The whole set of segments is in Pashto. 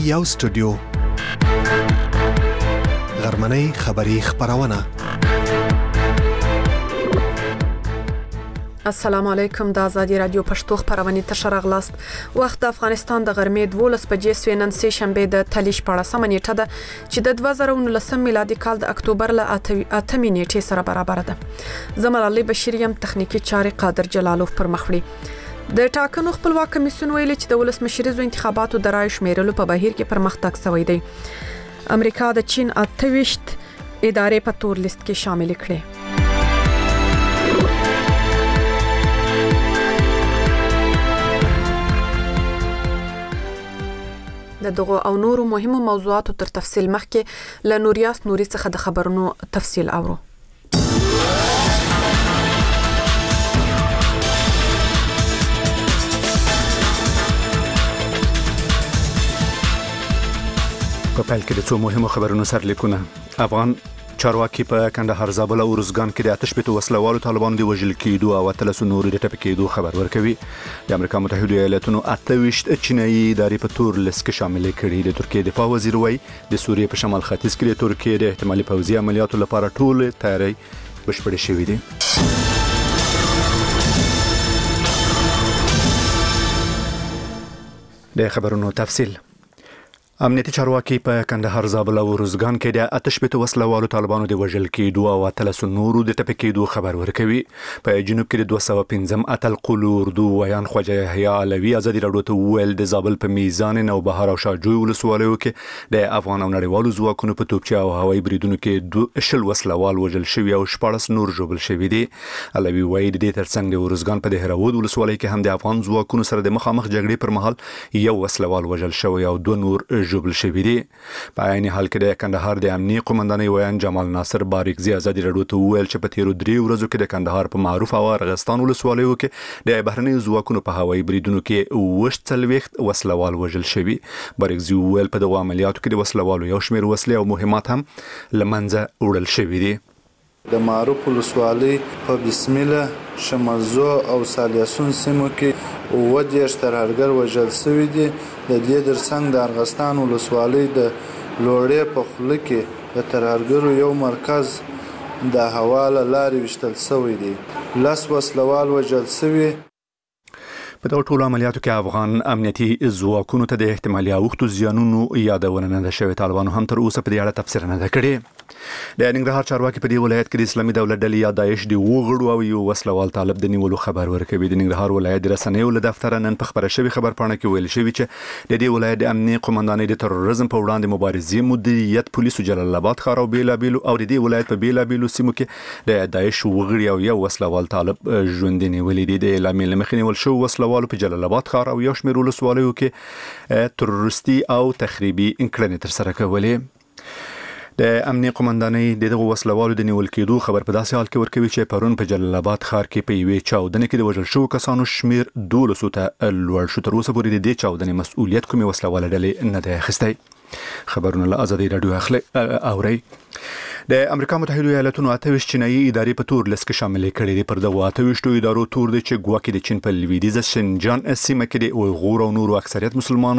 یو سټوډیو غرمنۍ خبری خبرونه. السلام علیکم، د آزادی رادیو پښتو خبرونه ته شرغلاست. وخت د افغانستان د غرمې 12 بجې سوینن سه شنبه د تلیش پاړه سمنیټه ده چې د 2019 میلادي کال د اکتوبر ل 8 نیټې سره برابر ده. زمر علي بشیریم تخنیکی چارې قادر جلالوف پر مخوړي. د ټاکنو خپلواک کمیسیون ویلي چې د ولسمشریزو انتخاباتو د رای شمیرلو په بهیر کې پرمختګ شوی دی. امریکا د چین 28 ادارې په تور لیست کې شامل کړي. د دغه او نورو مهمو موضوعاتو تر تفصیل مخکې له نوریاس نوري څخه د خبرونو تفصیل اورو. په پیل کې د څو مهمو خبرونو سرلیکونه. افغان چارواکي په کندهار، زابل او ارزګان کې د آتش پتو وسلوالو طالبانو د وژل کېدو او 13 نورو د ټپي کېدو خبر ورکوي. د امریکا متحده ایالاتونو 28 چینایي ادارې په تور لیست کې شامل کړي. د ترکیې دفاع وزیر وایي د سوریې په شمال ختیځ کې د ترکیې د احتمالي پوځي عملیاتو لپاره ټول تیاری بشپړ شوی دی. د خبرونو تفصیل. امنیتي چارواکي په کندهار، زابل او ارزګان کې د آتش پتو وسلوالو طالبانو د وژل کېدو او 13 نورو د ټپي کېدو خبر ورکوي. په جنوب کې د 215 اتل قول اردو ویان خواجه یحیی علوی ازادي راډیو ته ویل د زابل په میزان نوبهار او شاجوی ولسوالیو کې د افغان او نړیوالو ځواکونو په توپچه او هوایي بریدونو کې 2 وسلوال وژل شوي او 14 نور ژوبل شوي دي. علوی وایي د دې ترڅنګ د ارزګان په دهراود ولسوالۍ کې هم د افغان ځواکونو سره د مخامخ جګړې پر مهال یو وسلوال وژل شوی او 2 نور جوبل شوی دي. په عین حال کې د کندهار د امنیي قومندانۍ ویان جمال ناصر باریکزي ازادي راډیو ته ویل چې په تیرو 3 ورځو کې د کندهار په معروف او ارغستان ولسوالیو کې د بهرنۍ ځواکونو په هوایي بریدونو کې 28 وسلوال وژل شوي. باریکزي ویل په دغه عملیاتو کې د وسلوالو یو شمېر وسلې او مهمات هم لمنځه وړل شوي دي. د معروف ولسوالۍ په بسم الله، شمرزو او سالیاسون سیمو کې 10 ترهګر وژل شوي دي. د دې ترڅنګ د ارغستان ولسوالۍ د لوړې په خوله کې د ترهګرو یو مرکز د هوا له لارې وشتل شوی دی. 10 وسلوال وژل شوي. په دغه ټولو عملیاتو کې افغان امنیتي ځواکونو ته د احتمالي اوښتو زیانونو یادونه نه ده شوې. طالبانو هم تر اوسه په دې اړه تفسیر نه ده کړې. د ننګرهار چارواکي په دې ولایت کې د اسلامي دولت ډلې یا داعش د وغړو او یو وسلوال طالب د نیولو خبر ورکوي. د ننګرهار ولایت د رسنیو له دفتر نن په خبره شوی خبرپاڼه کې ویل شوی چې د دې ولایت د امنیي قومندانۍ د تروریزم په وړاندې مبارزې مدیریت پولیسو جلال آباد ښار او بیلابیلو او د دې ولایت په بیلابیلو سیمو کې د داعش وغړي او یو وسلوال طالب ژوندي نیولې دي. د اعلامیې له مخې نیول شو وسلوالو په جلال آباد ښار او یو شمېر ولسوالیو کې تروریستي او تخریبي کړنې ترسره کولې. د امنیي قومندانۍ دغه وسلوالو د نیول کېدو خبر په داسې حال کې ورکوي چې پرون په جلال آباد ښار کې په یوې چاودنې کې د وژل شوو کسانو شمېر 12 ته لوړ شو. تر اوسه پورې د دې چاودنې مسؤلیت کومې وسلواله ډلې نه دی اخیستی. خبرونه له آزادي راډیو اورئ. د امریکا متحده ایالاتونو 28 چینایي ادارې په تور لیست کې شامل کړي دي. پر دغه 28 ادارو تور دي چې ګواکې د چین په لویدیځه شینجان سیمه کې د اویغور او نورو اکثریت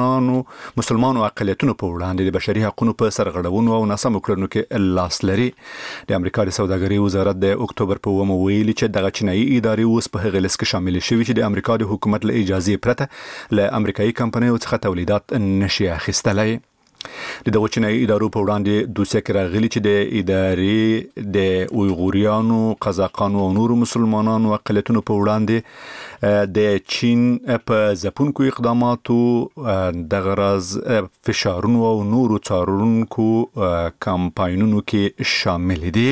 مسلمانو اقلیتونو په وړاندې د بشري حقوقو په سرغړونو او ناسمو کړنو کې لاس لري. د امریکا د سوداګرۍ وزارت د اکتوبر په 1 ویلي چې دغه چینایي ادارې اوس په هغه لیست کې شامل شوي چې د امریکا د حکومت له اجازه پرته له امریکایي کمپنیو څخه تولیدات نشي اخیستلای. د دغه چینایي ادارو په وړاندې دوسیه کې راغلي چې د ادارې د اویغوریانو، قزاقانو او نورو مسلمانانو اقلیتونو په وړاندې د چین په ځپونکو اقداماتو دغه راز فشارونو او نورو څارونکو کمپاینونو کې شامل دي.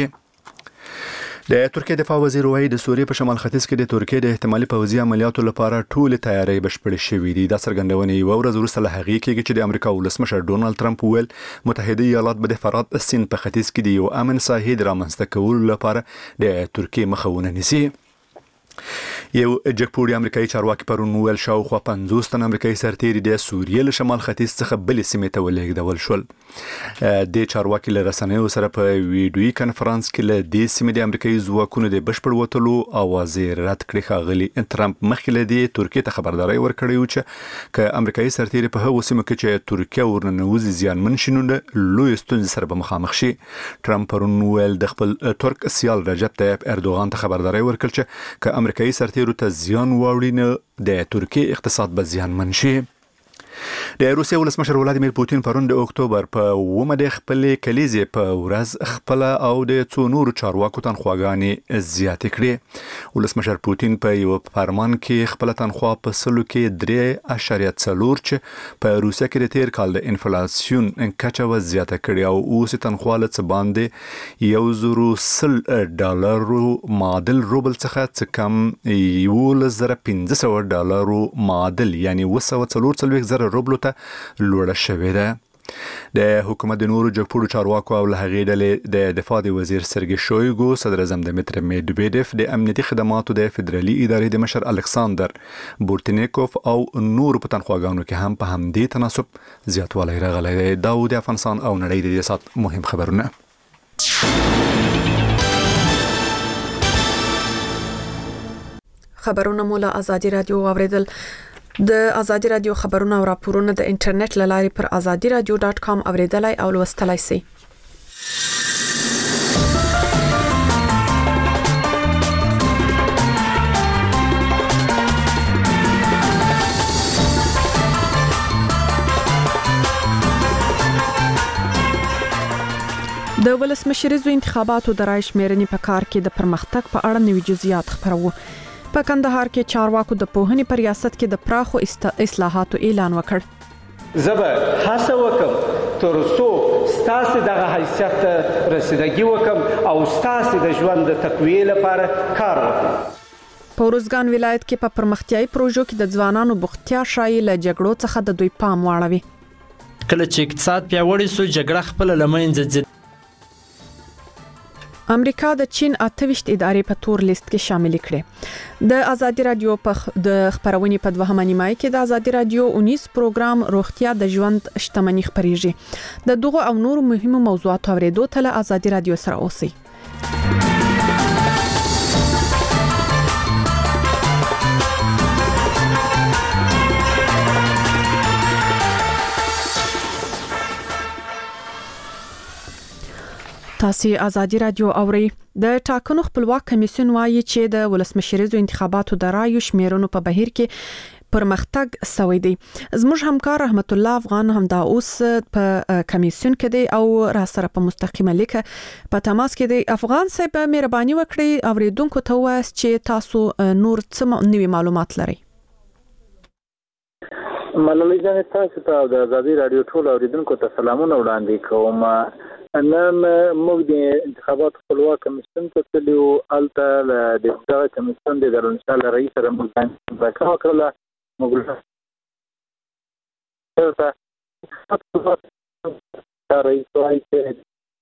د ترکیې دفاع وزیر وایي د سوریې په شمال ختیځ کې د ترکیې د احتمالي پوځي عملیاتو لپاره ټول تیاری بشپړ شوي دي. دا څرګندونه یو ورځ وروسته له هغې کېږي چې د امریکا ولسمشر ډونالد ټرمپ ویل متحده ایالات به د فرات سیند په ختیځ کې د یو امن ساحې د رامنځته کولو لپاره د ترکیې مخه ونه نیسي. یو جګپوړي امریکایي چارواکي پرون ویل شاوخوا 50 تن امریکایي سرتیري د سوریې له شمال ختیځ څخه بلې سیمې ته ولېږدول شول. د چارواکي له رسنیو سره په ویډیوي کنفرانس کې له دې سیمې د امریکایي ځواکونو د بشپړ وټلو اوازې رد کړې. ښاغلي ترامپ مخکې له دې ترکیې ته خبرداري ورکړې و چې که امریکایي سرتیري په هغو سیمو کې چې ترکیه ورننوځي زیانمن شي نو لوی ستونزې سره به مخامخ شي. ترامپ پرون ویل د خپل ترک سیال رجب طیب اردوغان ته خبرداري ورکړه چې که امریکایي سرتیرو ته زیان واوړي نو د ترکیې اقتصاد به زیانمن شي. د روسیې ولسمشر ولادیمیر پوتین پرون د اکتوبر په 9 د خپلې کلیزې په ورځ خپل او د څو نورو چارواکو تنخواګانې زیاتې کړې. ولسمشر پوتین په یو فرمان کې خپل تنخوا په سلو کې 3.4 چې په روسیه کې د تیر کال د انفلاسیون کچه زیاته کړې او اوس تنخوا له څه باندې $110 معادل روبل څخه څه کم $1,500 معادل یعنی 240 روبلو ته لوړه شوې ده. د حکومت د نورو جګپوړو چارواکو او له هغې ډلې د دفاع د وزیر سرګي شویګو، صدر اعظم دمیتر میدویدف، د امنیتي خدماتو د فدرالي ادارې د مشر الکساندر بورتنیکوف او نورو په تنخواګانو کې هم په همدې تناسب زیاتوالی راغلی دی. دا و د افغانستان او نړۍ د دې ساعت مهم خبرونه. خبرونه مو له ازادي رادیو اوریدل. د ازادي رادیو خبرونه او راپورونه د انټرنیټ له لارې پر azadiradio.com اوریدلای او لوستلای شئ. د ولسمشریزو انتخاباتو د رای شمیرنې په کار کې د پرمختګ په اړه نوي جزئیات خبرو. په کندهار کې چارواکو د پوهنې په ریاست کې د پراخو اصلاحاتو اعلان وکړ. زبر هڅه وکم تر څو ستاسو دغه حیثیت ته رسیدګي وکم او ستاسو د ژوند د تقویې لپاره کار وکم. په روزګان ولایت کې په پرمختیايي پروژو کې د ځوانانو بوختیا شایي له جګړو څخه د دوی پام واړوي. کله چې اقتصاد پیاوړی سو جګړه خپل لمنځه ځي. امریکا د چین 28 ادارې په تور لیست کې شامل کړي. د ازادي رادیو په د خبرونې په 2 نیمای کې د ازادي رادیو 19 پروګرام روغتیا د ژوند شتمنۍ خبريږي. د دغه او نورو مهمو موضوعاتو اوریدو ته له ازادي رادیو سره اوسئ. تاسو ازادي رادیو اوري. د ټاکنو خپلواک کمیسیون وایي چې د ولسمشریزو انتخاباتو د رایو شمیرنو په بهیر کې پرمختګ سوی دی. زموږ همکار رحمت الله افغان هم دا اوس په کمیسیون کې دی او را سره په مستقیمه لیکه په تماس کې دی. افغان صاحب مهرباني وکړئ اوریدونکو ته وایي چې تاسو نور څه نوي معلومات لرئ. ملالۍ جان تاسو ته د ازادي رادیو ټول اوریدونکو ته سلامونه وړاندې کوم. نن موږ د انتخابات خپلواک کمیسیون ته تلو الته د دغه کمیسیون د درنشال رئیس سره موږ راکړه وکړه. موږ ته رئیس وايي چې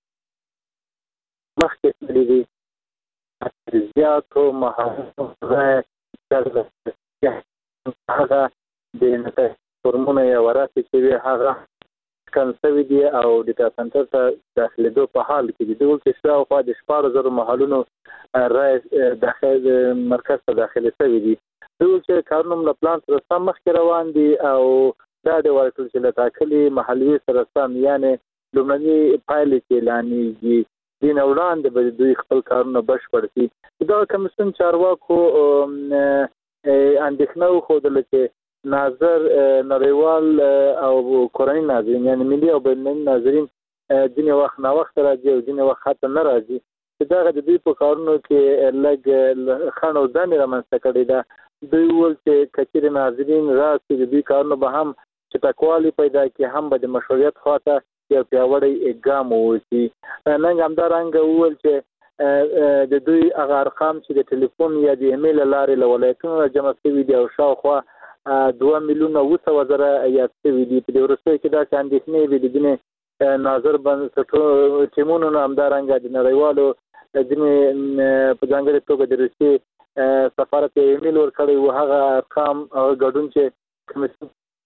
مخکې تللی زیاتو مهارتونو هغه د نتایج فورمونه یې وراسي چې هغه کنسوي دي او د سنټر ته داخليدو په حال کې د دوه کې شاوخوا د 14,000 محلونو رای داخل مرکز ته داخلي شوي دي. دوی چې کارونه له پلان سره سم مخکې روان دي او دا د ورکل چې له تاکلي محلي سره سم یعنی لومړني پایلې چې اعلانېږي دین وړاندې به دوی خپل کارونه بشپړ کړي. دا کمیسیون چارواکو اندېښنه وښودله چې ناظر نړیوال او کورنۍ ناظرین یعنی ملي او بین‌المللي ناظرین ځینې وخت ناوخته راځي او ځینې وخت حتی نه راځي چې دغه د دوی په کارونو کې لږ خنډ او ځنډ رامنځته کړی ده. دوی وویل چې که چېرې ناظرین راشي د دوی کارونه به هم چټکوالی پیدا کړي، هم به د مشروعیت خواته یو پیاوړی ګام واوسي. نن همدارنګه وویل چې د دوی هغه ارقام چې د ټلیفون یا د ایمیل له لارې له ولایتونو جمع شوي دي او شاوخوا 2,900,000 یاد شوي دي. په دې وروستیو کې داسې اندېښنې وي د ځینې ناظر بنسټونو ټیمونو نه همدارنګه د نړیوالو ځینې په ځانګړې توګه د روسیې سفارت یې ایمیل ورکړی و، هغه ارقام ګډون چې کمیسیون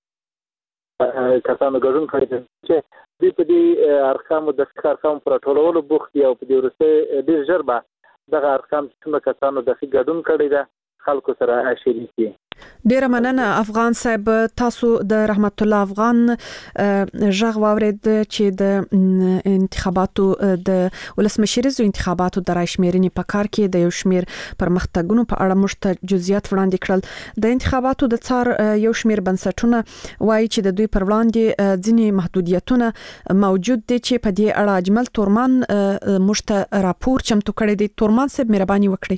کسانو ګډون کړی چې دوی په دې ارقامو دقیق ارقام پر ټولولو بوخت دي او په دې وروسته ډېر ژر به دغه ارقام چې څومره کسانو دقیق ګډون کړی ده خلکو سره شریک کړي. ډیره مننه افغان صاحب. تاسو د رحمت الله افغان ژغ واورید چې د انتخاباتو د ولسمشریزو انتخاباتو د راشمیرنې په کار کې د یو شمیر پرمختګونو په اړه مشت جزئیات وړاندې کړل. د انتخاباتو د څار یو شمیر بنسټونه وایي چې د دوی پر وړاندې ځینې محدودیتونه موجود دي چې په دې اړه اجمل تورمان مشت راپور چمتو کړی دی. تورمان صاحب مهرباني وکړئ.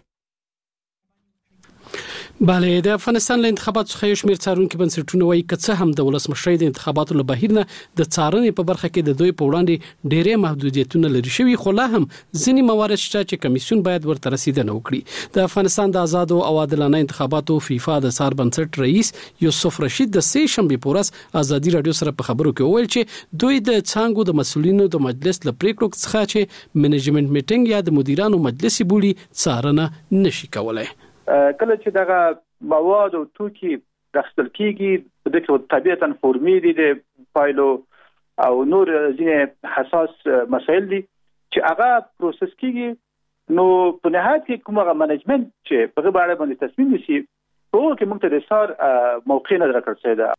بله، د افغانستان له انتخاباتو څخه یو شمېر څارونکي بنسټونه وایي که څه هم د ولسمشرۍ د انتخاباتو له بهیر نه د څارنې په برخه کې د دوی په وړاندې ډېرې محدودیتونه لري شوي، خو لا هم ځینې موارد شته چې کمیسیون باید ورته رسیدنه وکړي. د افغانستان د آزادو او عادلانه انتخاباتو فیفا د څار بنسټ رئیس یوسف رشید د سې شنبې په ورځ ازادي رادیو سره په خبرو کې وویل چې دوی د څانګو د مسؤلینو د مجلس له پریکړو څخه چې منیجمنت میټینګ یا د مدیرانو مجلس بولی څارنه نشي کولای. کله چې دغه مواد او توکي راستل کیږي د دې طبيعتاً فورمي دي د فایلو او نور ځینې حساس مسایل دي چې هغه پروسس کیږي، نو په نهایت کې کومه منیجمنت چې په غوړه باندې تصمیم نیسي په کې موږ ته د سار موقع نه درکړل ده.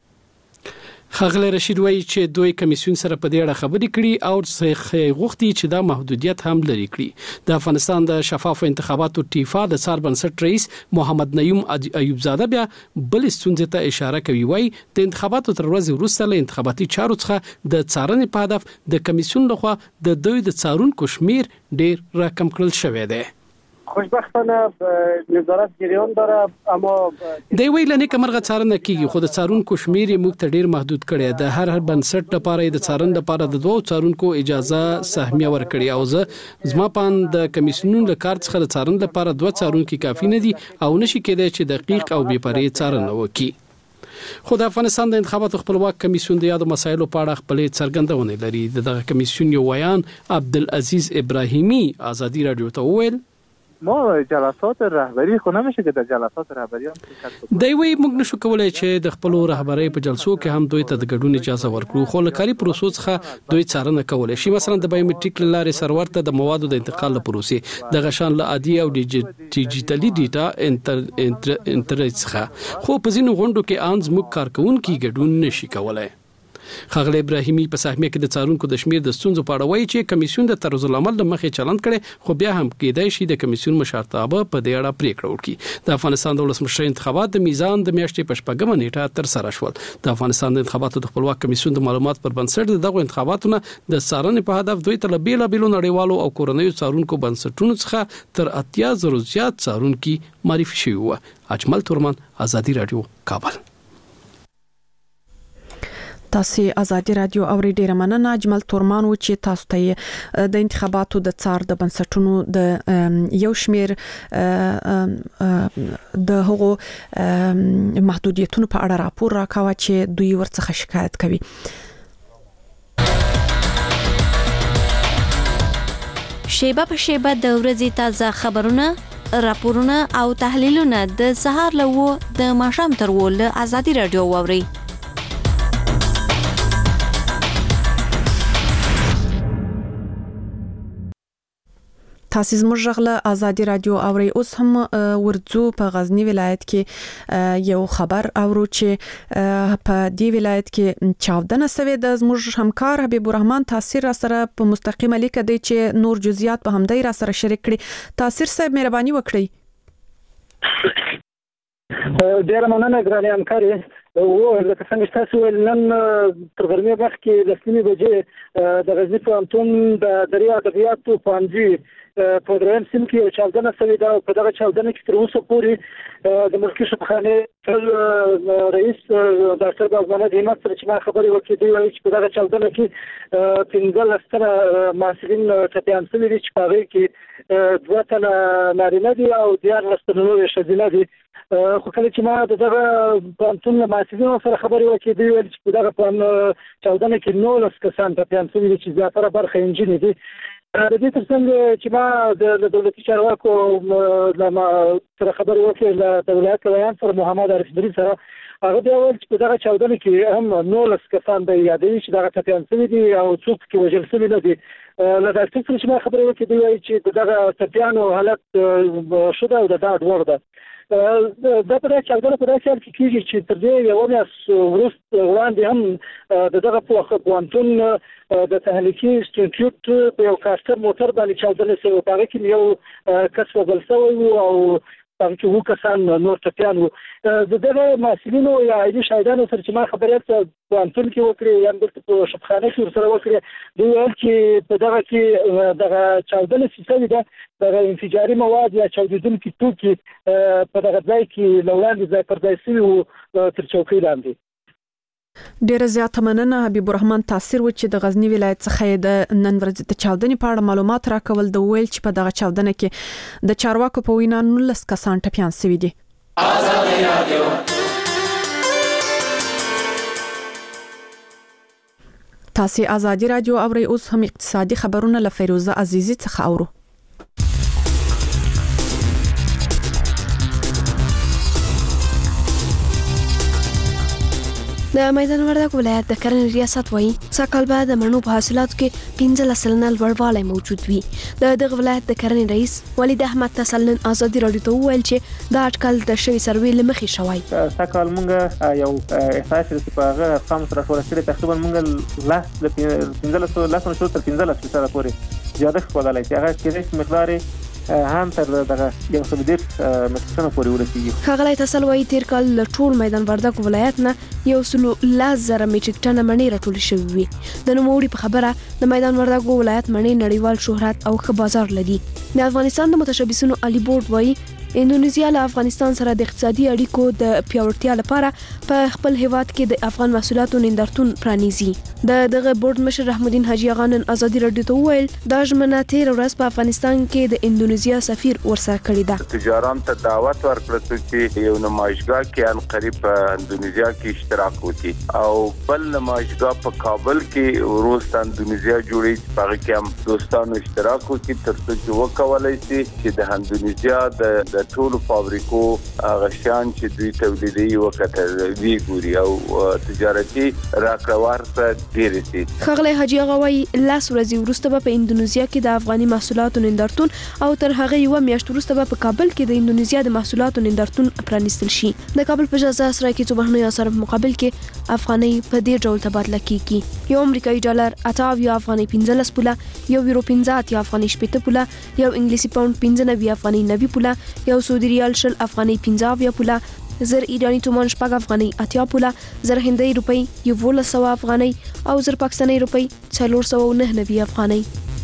خغله رشید وایي چې دوی کمیسیون سره په دې اړه خبرې کړي او غوښتي چې دا محدودیت هم لري کړي. د افغانستان د شفاف انتخاباتو ټیفا د څار بنسټ رئیس محمد نعیم ایوب زاده بیا بل ستونزې ته اشاره کوي. وایي د انتخاباتو تر ورځې وروسته له انتخاباتي چارو څخه د څارنې په هدف د کمیسیون لخوا د دوی د څارونکو شمیر ډیر راکم کړل شوی دی. خوشبختانه نظارت جریان داره، اما دی ویل نه کمرغه څارنه کیږي، خو د څارونکو شمیر یې موږ ته ډیر محدود کړی دی. هر بنسټ لپاره د څارن لپاره د دوه څارونکو اجازه سهمیه ورکړي او زما پان د کمیسیونونو له کار څخه د څارن لپاره دوه څارونکو کافي نه دي او نشي کېدای چې دقیق او بې پرې څارنه وکړي. خو د افغانستان د انتخاباتو خپلواک کمیسیون د یادو مسایلو په اړه خپل څرګندونه لري. دغه کمیسیون یو ویان عبدالعزیز ابراهیمی ازادي رادیو ته وویل ما جلسات رهبری خو نمیشه که در جلسات رهبری هم دی وی موږ نشو کولای چې د خپل رهبری په جلسو کې هم دوی ته د ګډون اجازه ورکړو، خو لکاري پروسو څخه دوی څارنه کولای شي. مثلا د بایومټریک لارې سرور ته د موادو د انتقال لپاره د غشان له عادي او ډیجیټالي ډیټا انټرنیټ څخه، خو په ځینو غونډو کې ان زموږ کارکونکو ګډون نشي کولای. خغله ابراهیمی په سهمیه کې د څارونکو د شمیر د ستونزو په اړه وایي چې کمیسیون د طرز العمل د مخې چلند کړي، خو بیا هم کېدای شي د کمیسیون مشرتابه په دې اړه پریکړه وکړي. د افغانستان د ولسمشرۍ انتخابات د میزان د میاشتې په شپږمه نیټه تر سره شول. د افغانستان د انتخاباتو د خپلواک کمیسیون د معلومات پر بنسټ دغه انتخاباتو د څارنې په هدف دوی ته بیلابېلو نړیوالو او کورنیو څارونکو بنسټونو څخه تر 80,000 زیات څارونکي معرفي شوي وو. اجمل تورمان ازادي رادیو کابل. تاسو ازادي رادیو اوري. ډیره مننه اجمل تورمان و چې تاسو ته د انتخاباتو د څار د بنسټونو د یو شمیر د هغو محدودیتونو په اړه راپور راکاوه چې دوی ورڅخه شکایت کوي. شیبه په شیبه د ورځې تازه خبرونه، راپورونه او تحلیلونه د سهار له و د ماښام تر و له ازادي رادیو واوري. تاسو زموږ غږ ازادي رادیو اوري. اوس هم ورځو په غزنی ولایت کې یو خبر اورو چې په دې ولایت کې چاودنه سوي د زموږ همکار حبیب الرحمن تاثیر را سره په مستقیمه لیک دی چې نور جزئیات په همدای را سره شریک کړي. تاثیر صاحب مهرباني وکړئ. ډیر مننه ګرانه همکاري. لکه څنګه تاسو نن تر غرمې وخت کې د 3 بجې د غزنی پوهنتون د دریا ادبیاتو پوهنځي په دریم سیم کې یو چاودنه شوې ده. په دغه چاودنه کې تر اوسه پورې د ملکي شبخانه رئیس ډاکټر بازمانه همت سره چې ما خبرې وکړې، دی وایي چې په دغه چاودنه کې 15 تنه محصلین ټپیان شوي دي چې په هغې کې 2 تنه نارینه دي او 14 تنه نورې ښځینه دي. خو کله چې ما دغه پوهنتون له محصلینو سره خبرې وکړې، دوی ویل چې په دغه چاودنه کې 19 کسان ټپیان شوي دي چې زیاتره برخه نجونې دي. د دې ترڅنګ چې ما د دولتي چارواکو سره خبرې وکړې د ولایت ویان سره محمد عارف دري سره هغه بیا ویل چې په دغه چاودنه کې هم 19 کسان د یادوي چې دغه ټپیان شوي دي او څوک کې وژل شوي نه دي. له ډاکټر سره چې ما خبرې وکړې دی وایي چې دغه ټپیانو حالت ښه ده او د ډاډ وړ ده. دا په دغه چاودنه په داسې حال کې کېږي چې تر دې یوه میاشت وړاندې هم د دغه پوهنتون د تهلیکي انسټیټیوټ په یو کاسټر موټر باندې چاودنه شوې وه. په هغه کې یو کس وژل شوی و او هغه کې 7 کسان نور ټپیان وو. د دغه محصلینو یا عادي شاهدانو سره چې ما خبرې په پوهنتون کې وکړې یا دلته په شفخانه کې ورسره وکړې دوی ویل چې په دغه کې دغه چاودنه چې شوې ده دغه انفجاري مواد یا چاودېدونکي توکي په دغه ځای کې له وړاندې ځای پر ځای شوي وو تر چوکۍ لاندې. ډیره زیاته مننه حبیب الرحمن. تاثیر و چې د غزنی ولایت څخه د نن ورځې د چاودنې په اړه معلومات راکول د ویل چې په دغه چاودنه کې د چارواکو په وینا 19 کسان ټپیان شوي دي. تاسو آزادي رادیو اورئ. اوس هم اقتصادي خبرونه له فیروزه عزیزی څخه اورو. د میدان وردګ ولایت د کرنې ریاست وایي سږکال به د مڼو په حاصلاتو کې 15% لوړوالی موجود وي. د دغه ولایت د کرنې رئیس ولید احمد تسل نن آزادي رادیو ته وویل چې دا اټکل د شوي سروې له مخې شوی. سږکال موږ یو احصایه چې په هغه ارقام سره ټول کړي تقریبا موږ لاس د 15% تر 15% پورې زیاده کولای شي. هغه کې مقدار هم تر دغه یو څه ډیر متسنه پورې ورسیږي. ښاغلی تسل وایي تیر کال له ټول میدان وردګ ولایت نه 110,000 میټریک ټنه مڼې راټولې شوې وي. د نوموړي په خبره د میدان وردګ ولایت مڼې نړیوال شهرت او ښه بازار لري. د افغانستان د متشبثینو علي بورډ وایي اندونیزیا له افغانستان سره د اقتصادي اړیکو د پیاوړتیا لپاره په خپل هیواد کې د افغان محصولاتو نندارتون پرانیزي. دغه بورډ مشر رحمالدین حاجی اغا نن آزادي رادیو ته وویل دا ژمنه تیر ورځ په افغانستان کې د اندونیزیا سفیر ورسره کړې ده. تجاران ته دعوت ورکړل چې یو نمایشګاه کې ان قریب په اندونیزیا کې اشتراک وکړي او بل نمایشګاه په کابل کې وروسته اندونیزیا جوړې چې په هغه کې هم دوستانو اشتراک وکړي ترڅو چې وکولای شي چې د اندونیزیا د ټولو فابریکو غشيان چې دوی تولیدي وکړي وی ګوري او تجارتي راکړور څخه ډیر دي. ښاغلی حاجی اغا وایي لاس ورځې وروسته په اندونیزیا کې د افغاني محصولاتو نندارتون او تر هغه یو میاشت وروسته په کابل کې د اندونیزیا د محصولاتو نندارتون پرانیستل شي. د کابل په جزا سره کې څو بهرنیو اسعارو په مقابل کې افغاني په دې ډول تبادله کیږي. یو امریکایي ډالر 58 افغاني 15 پوله، یو یورو 15 افغاني 70 پوله، یو انګلیسي پاوند 15 افغاني 90 پوله، یو سعودي ریال 10 افغاني 15 پوله، زر ایرانی تومان 8 افغاني 80 پوله، زر هندۍ روپۍ 1100 افغاني او زر پاکستاني روپۍ 499 افغاني.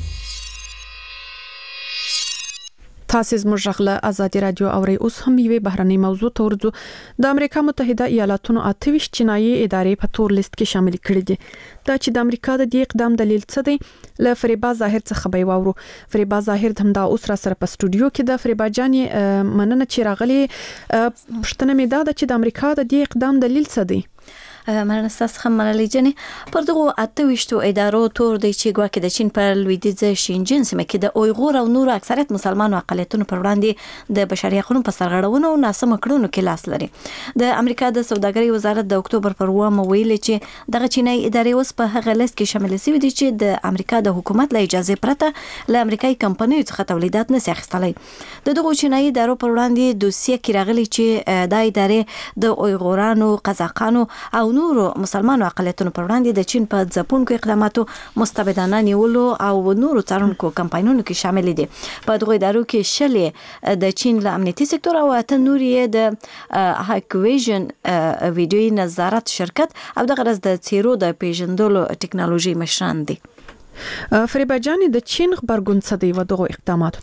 تاسو زموږ غږ آزادي رادیو اورئ. اوس هم یوه بهرنۍ موضوع ته ورځو. د امریکا متحده ایالاتونو 28 چینایي ادارې په تور لیست کې شامل کړي دي. دا چې د امریکا د دې اقدام دلیل څه دی؟ له فریبا ظاهر څخه به وورو. فریبا ظاهر هم دا اوس را سره په استودیو کې د فریبا جاني مننه چې راغلي. پښتنه مې دا چې د امریکا د دې اقدام دلیل څه دی؟ مننه ستاسو منلي جنې. پر دغه 28 ادارو تور دی چې ګواکې د چین په لویدیځ شینجین سیمه کې د اویغور او نور اکثریت مسلمانو اقلیتونو پر وړاندې د بشري حقوقو په سرغړونو او ناسم کړنو کې لاس لري. د امریکا د سوداګرۍ وزارت د اکتوبر پر 8 ویلي چې دغه چینایي ادارې اوس په هغه لیست کې شامل شوي دي چې د امریکا د حکومت له اجازه پرته له امریکایي کمپنیو څخه تولیدات نه اخیستلای. دغه چینایي ادارو پر وړاندې دوسیه کې راغلي چې د ادارې د اویغورانو، قزاقانو او نورو مسلمانو اقلیتونو پر وړاندې د چین په ځپونکو اقداماتو مستبدانه نیولو او نورو څارونکو کمپاینونو کې شامل دي. په دغه ادارو کې شلې د چین له امنیتي سکتور او اته نور یې د هاکویژن ویډیوي نظارت شرکت او د غرض د څیرو د پیژندلو ټکنالوژي مشران دي. فریبا جاني د چین خبرګون څه دی و دغه اقداماتو ته؟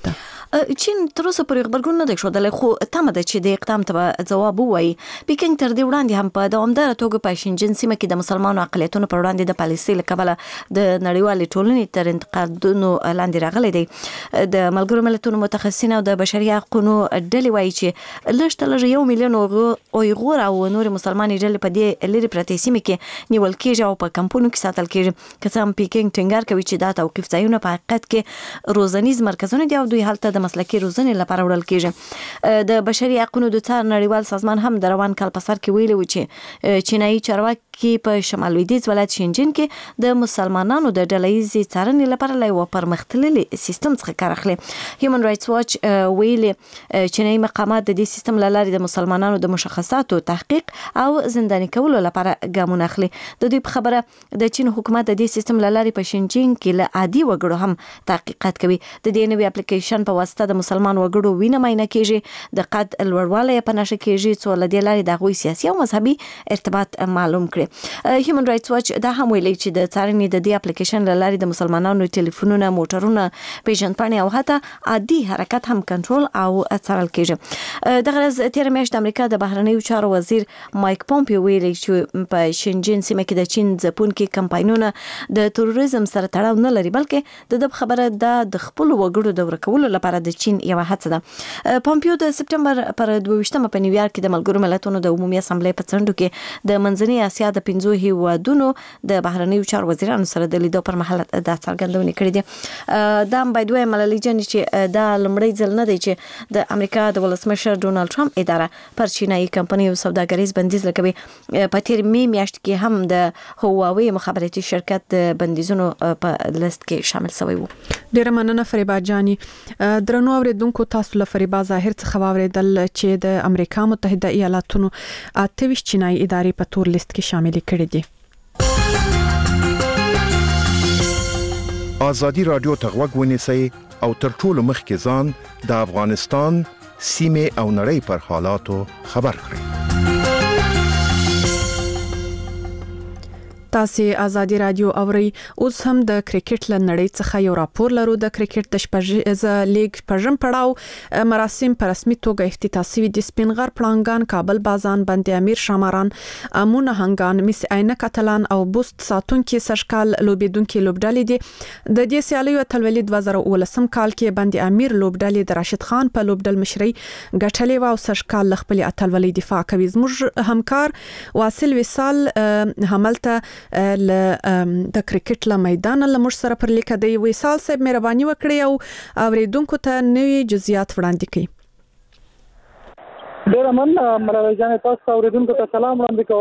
چین تر اوسه پورې خبرګون نه دی ښودلی، خو تمه ده چې د اقدام ته ځواب ووایي. پیکنګ تر دې وړاندې هم په دوامداره توګه په شینجن سیمه کې د مسلمانو اقلیتونو پر وړاندې د پالیسۍ له کبله د نړیوالې ټولنې تر انتقادونو لاندې راغلی دی. د ملګرو ملتونو متخصصین او د بشري حقونو ډلې وایي چې لږ تر لږه 1 میلیون اویغور او نور مسلمانې ډلې په دې لرې پرتې سیمې کې نیول کېږي او په کمپونو کې ساتل کېږي. که څه هم پیکنګ ټینګار کوي چې دا توقیف ځایونه په حقیقت کې روزنیز مرکزونه دي او دوی هلته د مسلکي روزنې لپاره وړل کېږي. د بشري حقونو د څار نړیوال سازمان هم د روان کال په سر کې ویلي و چې چینایي چارواکي په شمال لویدیځ ولایت شینجن کې د مسلمانانو د ډلهییزې څارنې لپاره له یوه پرمختللي سیستم څخه کار اخلي. هیومن رایټس واچ ویلي چینایي مقامات د دې سیستم له لارې د مسلمانانو د مشخصاتو تحقیق او زنداني کولو لپاره ګامونه اخلي. د دوی په خبره د چین حکومت د دې سیستم له لارې په شینجن کې له عادي وګړو هم تحقیقات کوي. د دې نوي اپلیکیشن په واسطه د مسلمان وګړو وینه معاینه کیږي، د قد لوړوالی په نښه کیږي، څو له دې لارې د هغوی سیاسي او مذهبي ارتباط معلوم کړي. هیومن رایټس واچ دا هم ویلي چې د څارنې د دې اپلیکیشن له لارې د مسلمانانو ټلیفونونه، موټرونه، پیژندپاڼې او حتی عادي حرکت هم کنټرول او څارل کیږي. دغه ورځ تېره میاشت د امریکا د بهرنیو چارو وزیر مایک پومپیو ویلي چې په شینجن سیمه کې د چین ځپونکي کمپاینونه د تروریزم سره تړاو نه لري، بلکې د خبره د خپل وګړو د ورکولو لپاره د چین یو هڅه ده. پومپیو د سپټمبر پر 22 په نیویارک کې د ملګرو ملتونو د عمومي اسامبلې په څنډو کې د منځنۍ اسیا د 15 هیوادونو د بهرنیو چارو وزیرانو سره د لیدو پر مهال دا څرګندونې کړې دي. دا باید ووایم ملالۍ جان چې دا لومړی ځل نه دی چې د امریکا د ولسمشر ډونالد ټرمپ اداره پر چینایي کمپنیو سوداګریز بندیز لګوي. په تیر می میاشت کې هم د هواوی مخابراتي شرکت د بندیزونو په لیست کې شامل شوی و. ډیره مننه فریبا جانی. درنو اوریدونکو، تاسو له فریبا ظاهر څخه واوریدل چې د امریکا متحده ایالاتونو 28 چینایي ادارې په تور لیست کې شامل کړي دي. آزادی رادیو ته غوږ ونیسئ او تر ټولو مخکې ځان د افغانستان سیمې او نړۍ پر حالاتو خبر کړئ. تاسو آزادی رادیو اوري. اوس هم د کرکټ له نړۍ څخه یو راپور لرو. د کرکټ د شپږیزه لیګ پرجم پړاو مراسم په رسمي توګه افتتاح شوي دي. سپینغر پړانګان، کابل بازان، بند امیر شاماران، امون هنګان، مس عینک اتلان او بوست ساتونکو سرشکال لوبیدونکو لوبډالې دي. د دې سیالیو اتلولي 2019 کال کې بند امیر لوبډالې د راشد خان په لوبډل مشري ګټلې و او سرشکال خپل اتلولي دفاع کوي. زموږ همکار واصل وصال هملته د کرکټ له میدان له مش سره پر لیکه دی. وصال صاحب مهرباني وکړئ او اوریدونکو ته نوې جزئیات وړاندې کړئ. ډیره مننه ملالۍ جان. تاسو اوریدونکو ته سلام وړاندې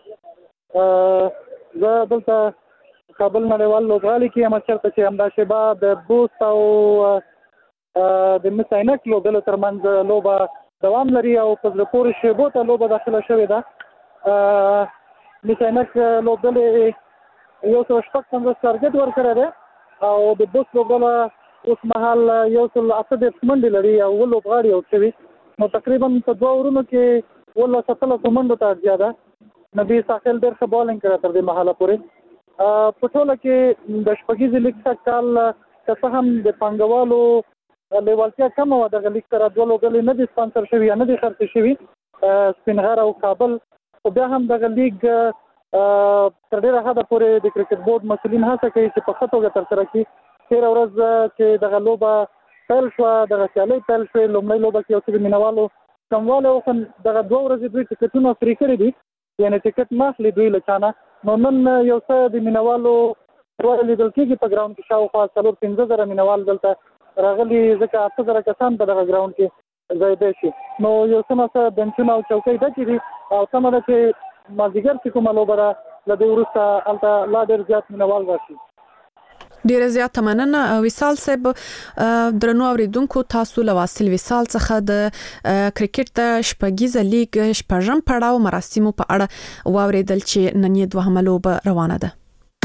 کوم. زه دلته کابل نړیوال لوبغالي کې یم چېرته چې همدا شیبه د بوست او د مس عینک لوبډلو ترمنځ لوبه دوام لري او په زړه پورې شیبو ته لوبه داخله شوې ده. مس عینک لوبډلې 155 ټارګټ ورکړی دی او د بوست لوبډله اوس مهال 108 منډې لري او لوبغاړي او شوي نو تقریبا په 2 اورونو کې 17 منډو ته اړتیا ده. نبی ساحل ډېر ښه بالینګ کړی تر دې مهاله پورې. په ټوله کې د شپږیزې لیګ څخه کال که څه هم د پانګوالو لیوالتیا کمه وه، دغه لیګ سره 2 لوبډلې نه دي سپانسر شوي یا نه دي خرڅې شوي، سپینغر او کابل. خو بیا هم دغه لیګ تر ډېره حده پورې د کرکټ بورډ مسؤلین هڅه کوي چې په ښه توګه ترسره کړي. تېره ورځ چې دغه لوبه پیل شوه، دغه سیالۍ پیل شوې، لومړۍ لوبه کې یو څه د مینوالو کموالی و، خو دغه 2 ورځې دوی ټکټونه فري کړي دي، یعنې ټکټ نه اخلي دوی له چا نه. نو نن یو څه د مینوالو لیدل کېږي په ګراونډ کې. شاوخوا 4-5 زره مینوال دلته راغلي، ځکه 8 زره کسان په دغه ګراونډ کې ځایېدی شي. نو یو څه ناڅه بنچونه او چوکۍ ډکې دي او سمه ده چې مازدیګر چې کومه لوبه ده له دې وروسته هلته لا ډېر زیات مینوال راشي. ډیره زیاته مننه وصال صاحب. درنو اوریدونکو، تاسو له واصل وصال څخه د کرکټ د شپږیزه لیګ شپږم پړاو مراسمو په اړه واوریدل چې نن یې دوهمه لوبه روانه ده.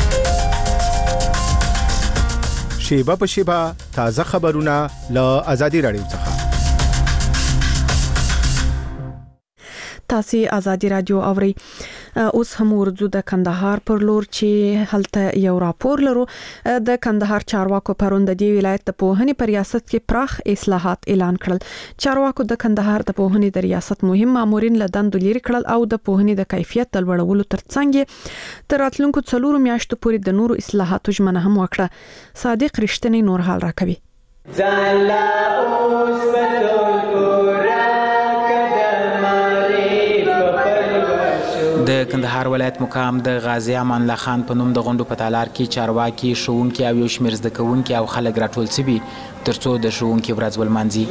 شیبه په شیبه تازه خبرونه له آزادی رادیو څخه. تاسو آزادی رادیو اوري اوس هم ورځو د کندهار پر لور چې هلته یو راپور لرو د کندهار چارواکو پرون د دې ولایت د پوهنې په ریاست کې پراخ اصلاحات اعلان کړل. چارواکو د کندهار د پوهنې د ریاست مهم مامورین له دندو لري کړل او د پوهنې د کیفیت د لوړولو ترڅنګ تر راتلونکو 4 میاشتو پورې د نورو اصلاحاتو ژمنه هم وکړه. صادق رښتینی نور حال راکوي. د کندهار ولایت مقام د غازی امان الله خان په نوم د غونډو په تالار کې چارواکي ښوونکي او یو شمېر زده کوونکي او خلک راټول شوي ترڅو د ښوونکي ورځ ولمانځي.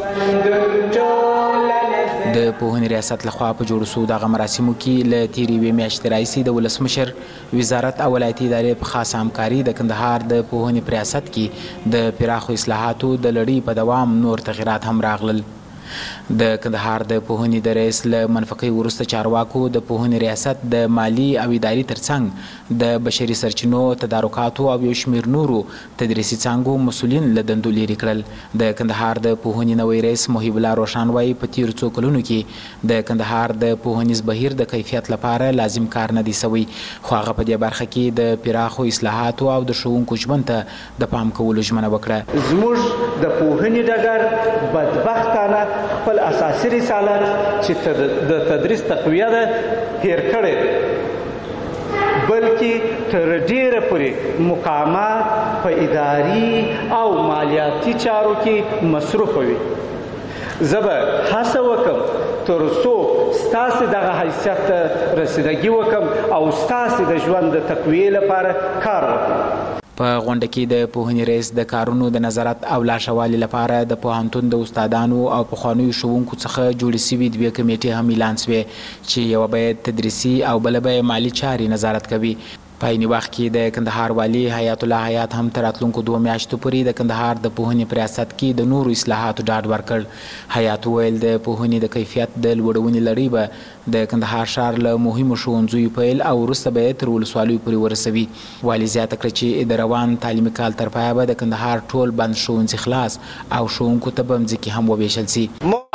د پوهنې ریاست لخوا په جوړ شو دغه مراسمو کې له تیرې یوې میاشتې راهیسې د ولسمشر وزارت او ولایتي ادارې په خاصه همکاري د کندهار د پوهنې په ریاست کې د پراخو اصلاحاتو د لړۍ په دوام نور تغیرات هم راغلل. د کندهار د پوهنې د رئیس له منفقې وروسته چارواکو د پوهنې ریاست د مالی او اداري ترڅنګ د بشري سرچینو تدارکاتو او یو شمېر نورو تدریسي څانګو مسؤلین له دندو لرې کړل. د کندهار د پوهنې نوی رئیس محیب الله روښان وایي په تیرو څو کلونو کې د کندهار د پوهنیز بهیر د کیفیت لپاره لازم کار نه دی سوی، خو هغه په دې برخه کې د پراخو اصلاحاتو او د ښوونکو ژوند ته د پام کولو ژمنه وکړه. زموږ د پوهنې ډګر بدبختانه خپل اساسي رسالت چې د تدریس تقویه ده هیر کړی، بلکې تر ډیره پورې مقامات په اداري او مالیاتي چارو کې مصروف وي. زه به هڅه وکم تر څو ستاسې دغه حیثیت ته رسیدګي وکم او ستاسې د ژوند د تقویې لپاره کار وکړم. په غونډه کې د پوهنې رئیس د کارونو د نظارت او لاشوالي لپاره د پوهنتون د استادانو او پخوانیو ښوونکو څخه جوړې شوي 2 کمیټې هم اعلان شوې چې یوه به تدریسي او بله به مالي چارې نظارت کوي. په عیني وخت کې د کندهار والي حیات الله حیات هم تر راتلونکو 2 میاشتو پورې د کندهار د پوهنې په ریاست کې د نورو اصلاحاتو ډاډ ورکړ. حیات وویل د پوهنې د کیفیت د لوړونې لړۍ به د کندهار ښار له مهمو ښوونځیو پیل او وروسته به یې تر ولسوالیو پورې ورسوي. والي زیاته کړه چې د روان تعلیمي کال تر پایه به د کندهار ټول بند ښوونځي خلاص او ښوونکو ته به مځکې هم وویشل سي.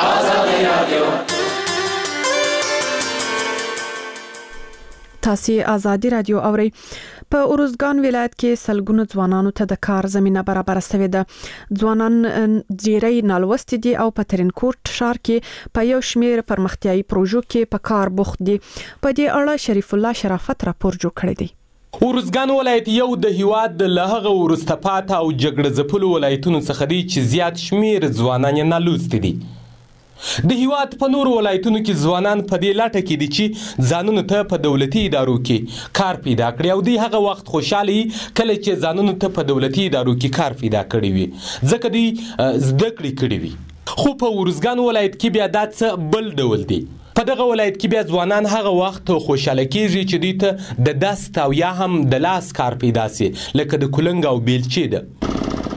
تاسو آزادی رادیو اوري. په اروزګان ولایت کې سلګونو ځوانانو ته د کار زمينه برابر شوې ده. ځوانان ډېری نالوستي دي او په ترینکوټ ښار کې په یو شمېر پرمختیايي پروژو کې په کار بوخت دي. په دې اړه شریف الله شرافت راپور جوړ کړی دی. اروزګان ولایت یو د هیواد له هغه وروسته پاتې او جګړه ځپلو ولایتونو څخه دی چې زیات شمېر ځوانان یې نالوستي دي. د هیواد په نورو ولایتونو کې ځوانان په دې لټه کې دي چې ځانونو ته په دولتي ادارو کې کار پیدا کړي او دوی هغه وخت خوشاله کله چې ځانونو ته په دولتي ادارو کې کار پیدا کړي وي ځکه دوی زده کړې کړي وي. خو په اروزګان ولایت کې بیا دا څه بل ډول دی. په دغه ولایت کې بیا ځوانان هغه وخت خوشاله کېږي چې دوی ته د دست او یا هم د لاس کار پیدا سي لکه د کلنګ او بیلچې ده.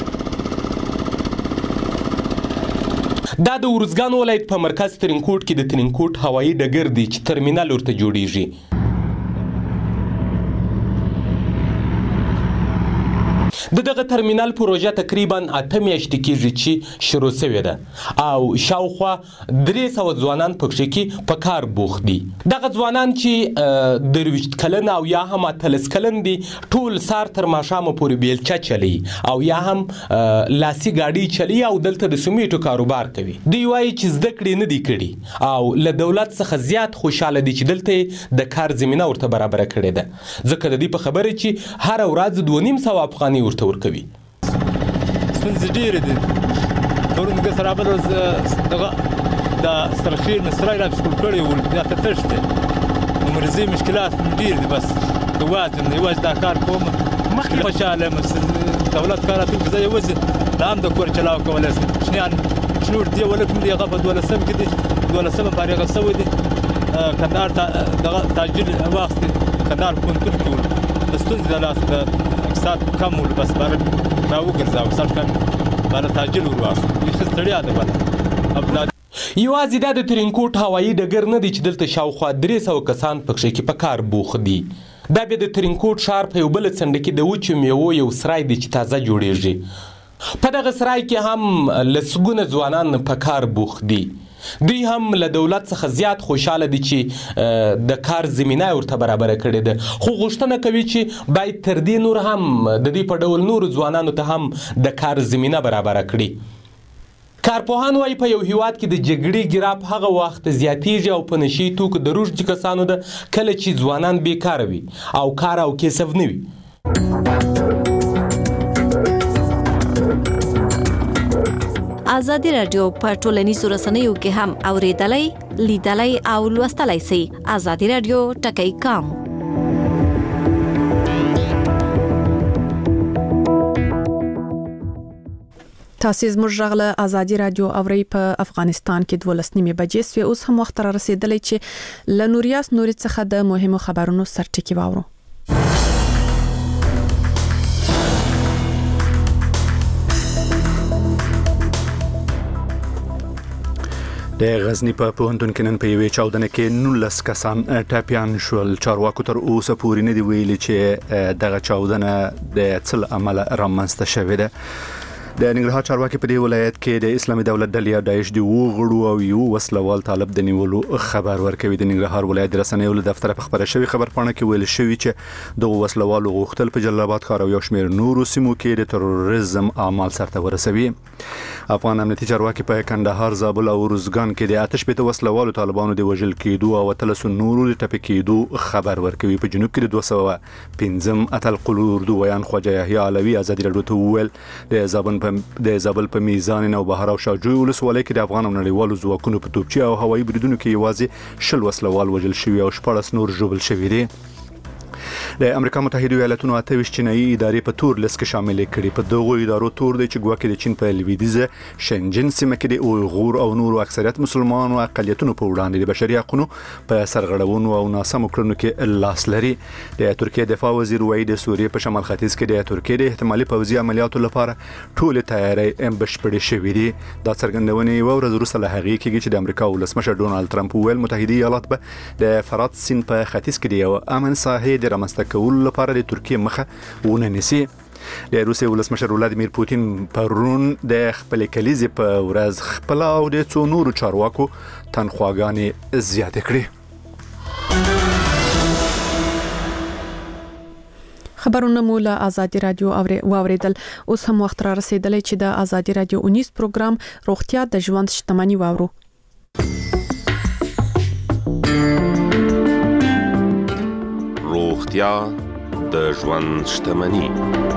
دا د اروزګان ولایت په مرکز ترینکوټ کې د ترینکوټ هوایي ډګر دی چې ترمینل ورته جوړیږي. د دغه ترمینل پروژه تقریبا 8 میاشتې کېږي چې شروع شوې ده او شاوخوا 300 ځوانان پکې کې په کار بوخت دي. دغه ځوانان چې 23 کلن او یا هم 30 کلن دي ټول سار تر ماښامه پورې بیلچه چلی او یا هم لاسي ګاډي چلی او دلته د سمیټو کاروبار کوي. دوی وایي چې زده کړې نه دي کړي او له دولت څخه زیات خوشاله دي چې دلته د کار زمينه ورته برابر کړې ده ځکه د دې په خبره چې هر ورځ 2.5 افغاني ورته ورکوي. ستونزې ډېرې دي. پرون موږ سره بل ورځ دغه د سرخیل مصرای را سکول کړی و بیا ته تښتې نو مرضي مشکلات ډېر دي. بس یوازې دا کار کوم مخکې خوشحاله یم. دولت کار راته زه یوازې لا هم د کور چلاو کولی شم. کوچنیان شنور دي ولکم دي هغه په 12 کې دي 12 فارغه شوی دي. کندهار دغه تاجر واخیستې کندهار پوهنتون کې ول د ستونزې د لاس د اقتصاد کم ول بس بار راوګرځاو سر کم بار تاجر ورواخیست یې ستړیا ده بله. یوازې دا د ترینکوټ هوایي ډګر نه دی چې دلته شاوخوا 300 کسان پکې کې په کار بوخت دي. دا بیا د ترینکوټ ښار په یو بل څنډه کې د وچو میوو یو سرای دی چې تازه جوړیږي. په دغه سرای کې هم لسګونه ځوانان په کار بوخت دي. دوی هم له دولت څخه زیات خوشاله دي چې د کار زمینه ورته برابره کړې ده، خو غوښتنه کوي چې باید تر دې نور هم د دوی په ډول نورو ځوانانو ته هم د کار زمینه برابره کړي. کارپوهان وايي په یو هیواد کې د جګړې ګراف هغه وخت زیاتیږي او په نشي توکو د روږدي کسانو ده کله چې ځوانان بیکاره وي او کار او کسب نه وي. ازادي رادیو په ټولنیزو رسنیو کې هم اوریدلای، لیدلای او لوستلای شئ. ازادي رادیو ټکی کام. تاسو زموږ غږ ازادي رادیو اوري په افغانستان کې 12 بجې سوي. اوس هم وخت را رسیدلی چې لنوریاس نوري څخه د مهمو خبرونو سرټکی واورو. د غزنی په پوهنتون کې نن په یوې چاودنه کې 19 کسان ټاپیان شول. چارواکو تر اوسه پورې نه دی ویلي چې دغه چاودنه د څه عمل رامنځته شوې ده. د ننګرهار چارواکي په دې ولایت کې د اسلامي دولت ډلې داعش دی وغړو او یو وسلوال طالب د نیولو خبر ورکوي. د ننګرهار ولایت رسنیو له دفتر په خبره شوی خبرپاڼه کې ویل شوی چې د وسلوالو غوښتل په جلال آباد ښار او یو شمېر نورو سیمو کې د تروریزم اعمال سرته ورسوي. افغان امنیتي چارواکي په کندهار، زابل او روزګان کې د آتش په وسلوالو طالبانو د وژل کېدو او تلسو نورو د ټپي کېدو خبر ورکوي. په جنوب کې د 215 اتل قلوردو ویان خواجه یحیی علوی ازادي رادیو ته وویل د زابل په میزان او بهر او شاجوی ولسوالۍ کې د افغان او نړیوالو ځواکونو په توپچي او هوایي بریدونو کې یوازې 10 وسلوال وژل شوي او 14 نور ژوبل شوي دي. د امریکا متحده ایالاتونو 28 چینایي ادارې په تور لیست کې شامل کړي. په دغو ادارو تور دی چې ګواکې د چین په لویدیځه شنجن سیمه کې د اویغور او نورو اکثریت مسلمانانو اقلیتونو په وړاندې د بشري حقوقو په سرغړونو او ناسمو کړنو کې لاس لري. د ترکیه دفاع وزیر وایي د سوریې په شمال ختیځ کې د ترکیه د احتمالي پوځي عملیاتو لپاره ټول تیاری بشپړې شوې دي. دا څرګندونه یو ورځ وروسته له هغې کېږي چې د امریکا ولسمشر ډونالد ټرمپ ویل متحده ایالات به د فرات سیند په ختیځ کې د یو امن ساحې د رامنځته کولو لپاره د ترکیه مخه ونه نیسي. د روسیې ولسمشر ولادیمیر پوتین پرون د خپل کلیزې په ورځ خپل او د څو نورو چارواکو تنخواګانې زیاتې کړې. خبرونه مو له ازادي رادیو واوریدل. اوس هم وخت را رسیدلی چې د ازادي رادیو 19 پروګرام روغتیا د ژوند شتمنۍ واورو. روغتیا د ژوند شتمنۍ.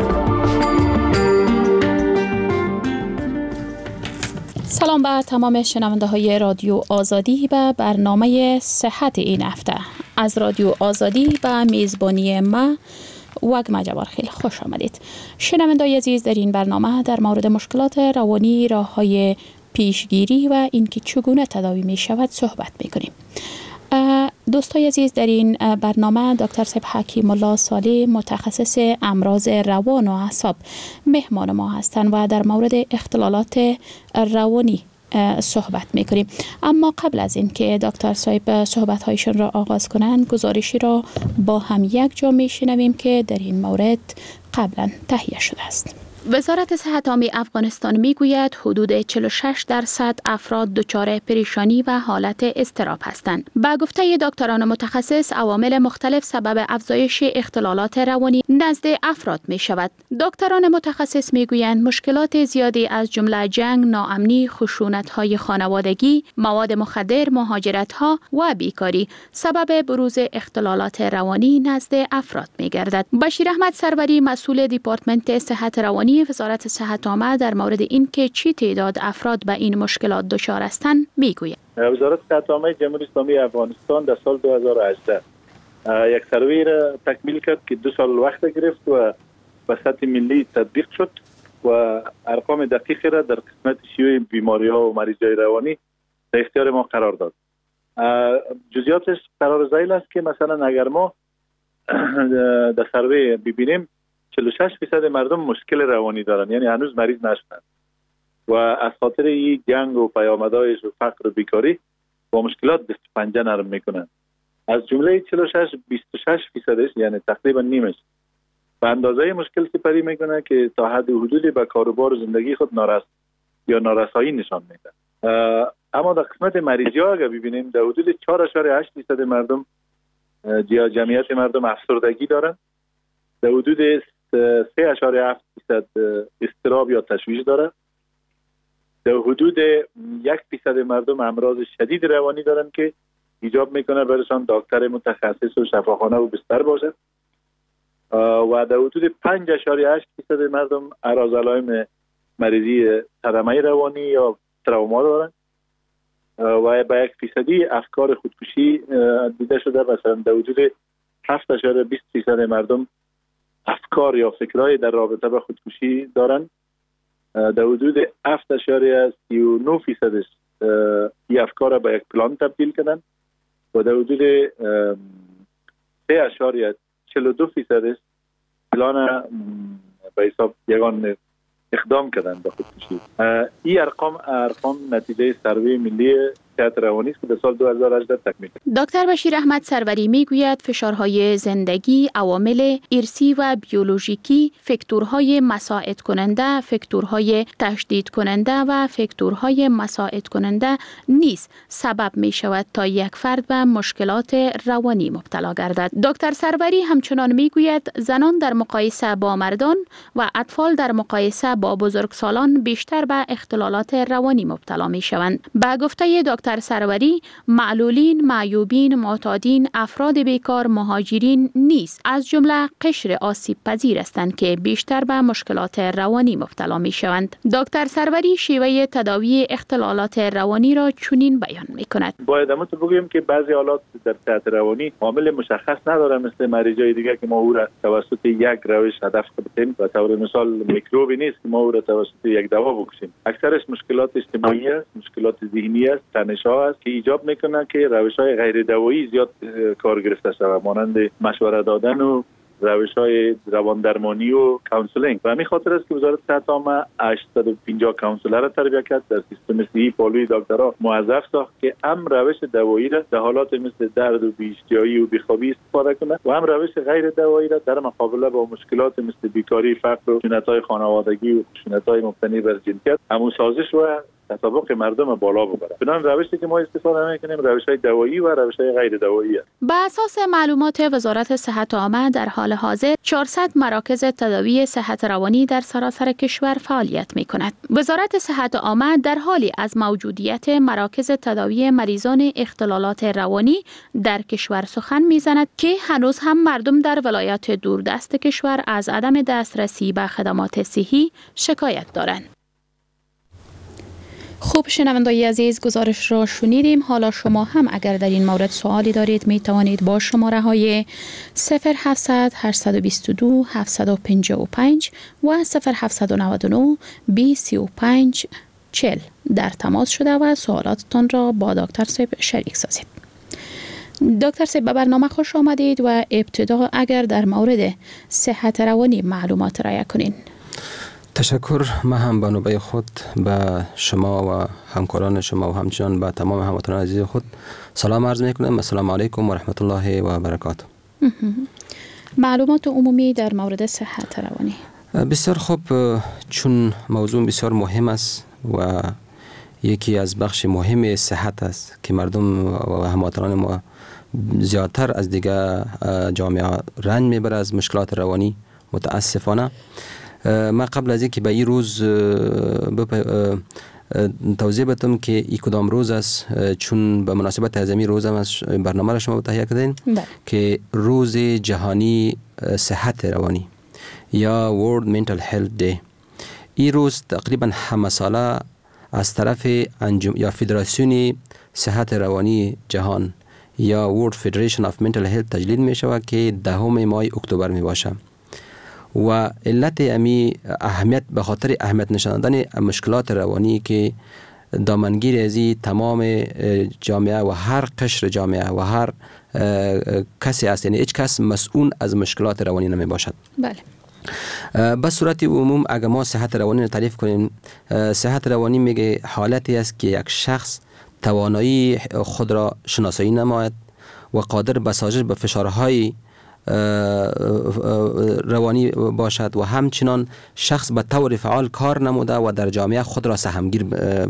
سلام به تمام شنونده های رادیو آزادی و برنامه صحت این هفته. از رادیو آزادی به میزبانی ما وگمه جبار خیلی خوش آمدید. شنونده‌های عزیز، در این برنامه در مورد مشکلات روانی، راه‌های پیشگیری و اینکه چگونه تداوی می شود صحبت می کنیم. دوستای عزیز، در این برنامه دکتر صاحب حکیم الله صالح متخصص امراض روان و اعصاب مهمان ما هستند و در مورد اختلالات روانی صحبت میکنیم. اما قبل از اینکه دکتر صاحب صحبت هایشون را آغاز کنند، گزارشی را با هم یک جا میشنویم که در این مورد قبلا تهیه شده است. وزارت صحت عامه افغانستان میگوید حدود 46% افراد دچار پریشانی و حالت اضطراب هستند. با گفته دکتران متخصص، عوامل مختلف سبب افزایش اختلالات روانی نزد افراد می شود. دکتران متخصص میگویند مشکلات زیادی از جمله جنگ، ناامنی، خشونت‌های خانوادگی، مواد مخدر، مهاجرت‌ها و بیکاری سبب بروز اختلالات روانی نزد افراد می‌گردد. بشیر احمد سروری، مسئول دیپارتمنت صحت روانی وزارت صحت عامه، در مورد اینکه چی تعداد افراد به این مشکلات دچار هستند میگوید. وزارت صحت عامه جمهوری اسلامی افغانستان در سال 2018 یک سروی را تکمیل کرد که 2 سال وقت گرفت و به سطح ملی تطبیق شد و ارقام دقیق را در قسمت شیوع بیماری‌ها و مریضی‌های روانی در اختیار ما قرار داد. جزئیاتش قرار ذیل است که مثلا اگر ما در سروی ببینیم 46% مردم مشکل روانی دارن، یعنی هنوز مریض نشدن و از خاطر این جنگ و پیامدهای فقر و بیکاری با مشکلات دست پنجه نرم میکنن. از جمله 46 26% یعنی تقریبا نیمش به اندازه مشکل سپری میکنه که تا حد حدودی به کاروبار و زندگی خود نارسایی نشان میده. اما در قسمت مریضی ها اگر ببینیم در حدود 4.8% مردم یا جمعیت مردم افسردگی دارن، در حدود 3.7% اضطراب یا تشویش دارن، در حدود 1% مردم امراض شدید روانی دارن که ایجاب میکنه برایشان دکتر متخصص و شفاخانه و بستر باشد و در حدود 5.8% مردم اعراض علائم مریضی صدمه روانی یا تروما دارن و با 1% افکار خودکشی دیده شده. مثلا در حدود 7.20% مردم افکار یا فکرهای در رابطه با خودکشی دارن، در حدود 7.39% این افکار با یک پلان تبدیل کردن و در حدود 3.42% پلان به حساب یگان اقدام کردن به خودکشی. این ارقام نتیجه سروی ملی صحت روانی است که در سال 2018 تکمیل شد. دکتر بشیر احمد سروری میگوید فشارهای زندگی، عوامل ارثی و بیولوژیکی، فاکتورهای مساعد کننده، فاکتورهای تشدید کننده و فاکتورهای مساعد کننده نیز سبب می شود تا یک فرد به مشکلات روانی مبتلا گردد. دکتر سروری همچنان میگوید زنان در مقایسه با مردان و اطفال در مقایسه با بزرگسالان بیشتر به اختلالات روانی مبتلا می شوند. به گفته دکتر سروری، معلولین، معیوبین، معتادین، افراد بیکار، مهاجرین نیز از جمله قشر آسیب پذیر هستند که بیشتر به مشکلات روانی مبتلا می شوند. دکتر سروری شیوه تداوی اختلالات روانی را چنین بیان می کند. باید هم بگویم که بعضی حالات در صحت روانی عامل مشخص نداره، مثل مریضای دیگه که ما او را توسط یک روش هدف کردیم و طور مثال میکروبی نیست که ما او را توسط یک دوا بکشیم. اکثرش مشکلات اجتماعی است، مشکلات ذهنی است، تنش است که ایجاب میکنه که روش‌های غیر دوایی زیاد کار گرفته شود، مانند مشوره دادن و روش‌های روان درمانی و کانسولینگ. و همین خاطر است که وزارت صحت عامه 850 کانسولر را تربیت کرد، در سیستم صحی پالوی دکترها موظف ساخت که هم روش دوایی را در حالات مثل درد و بی‌اشتهایی و بیخوابی استفاده کنه و هم روش غیر دوایی را در مقابله با مشکلات مثل بیکاری، فقر و خشونت‌های خانوادگی و خشونت‌های مبتنی بر جنسیت هموسازش و تطابق مردم بالا ببره. بنابراین روشی که ما استفاده می‌کنیم روش‌های دوایی و روش‌های غیر دوایی است. به اساس معلومات وزارت صحت عامه در حال حاضر 400 مراکز تداوی صحت روانی در سراسر کشور فعالیت می‌کند. وزارت صحت عامه در حالی از موجودیت مراکز تداوی مریضان اختلالات روانی در کشور سخن می‌زند که هنوز هم مردم در ولایات دوردست کشور از عدم دسترسی به خدمات صحی شکایت دارند. خوب شنوندگان عزیز، گزارش را شنیدیم. حالا شما هم اگر در این مورد سوالی دارید می توانید با شماره های 0700 822 755 و 0799 235 40 در تماس شده و سوالاتتان را با دکتر صاحب شریک سازید. دکتر صاحب به برنامه خوش آمدید و ابتدا اگر در مورد صحت روانی معلومات رایه کنین. تشکر. من هم به نوبه خود به شما و همکاران شما و همچنان به تمام هموطنان عزیز خود سلام عرض میکنم. السلام علیکم و رحمت الله و برکاته. معلومات عمومی در مورد صحت روانی. بسیار خوب، چون موضوع بسیار مهم است و یکی از بخش مهم صحت است که مردم و هموطنان ما زیادتر از دیگه جامعه رنج میبره از مشکلات روانی متاسفانه. ما قبل از اینکه به این روز توضیح بدم که این کدام روز است، چون به مناسبت از این روز هم برنامه را شما تهیه کردین که روز جهانی صحت روانی یا World Mental Health Day. این روز تقریبا همه ساله از طرف انجمن یا فدراسیون صحت روانی جهان یا World Federation of Mental Health تجلیل می شود که 10 ماه اکتبر می باشه و علت امی اهمیت به خاطر اهمیت نشان دادن مشکلات روانی که دامنگیر از تمام جامعه و هر قشر جامعه و هر کسی است، یعنی هیچ کس مسئول از مشکلات روانی نمی باشد. بله. به صورت عموم اگر ما صحت روانی تعریف کنیم، صحت روانی میگه حالتی است که یک شخص توانایی خود را شناسایی نماید و قادر به سازش به فشارهای روانی باشد و همچنان شخص به طور فعال کار نموده و در جامعه خود را سهمگیر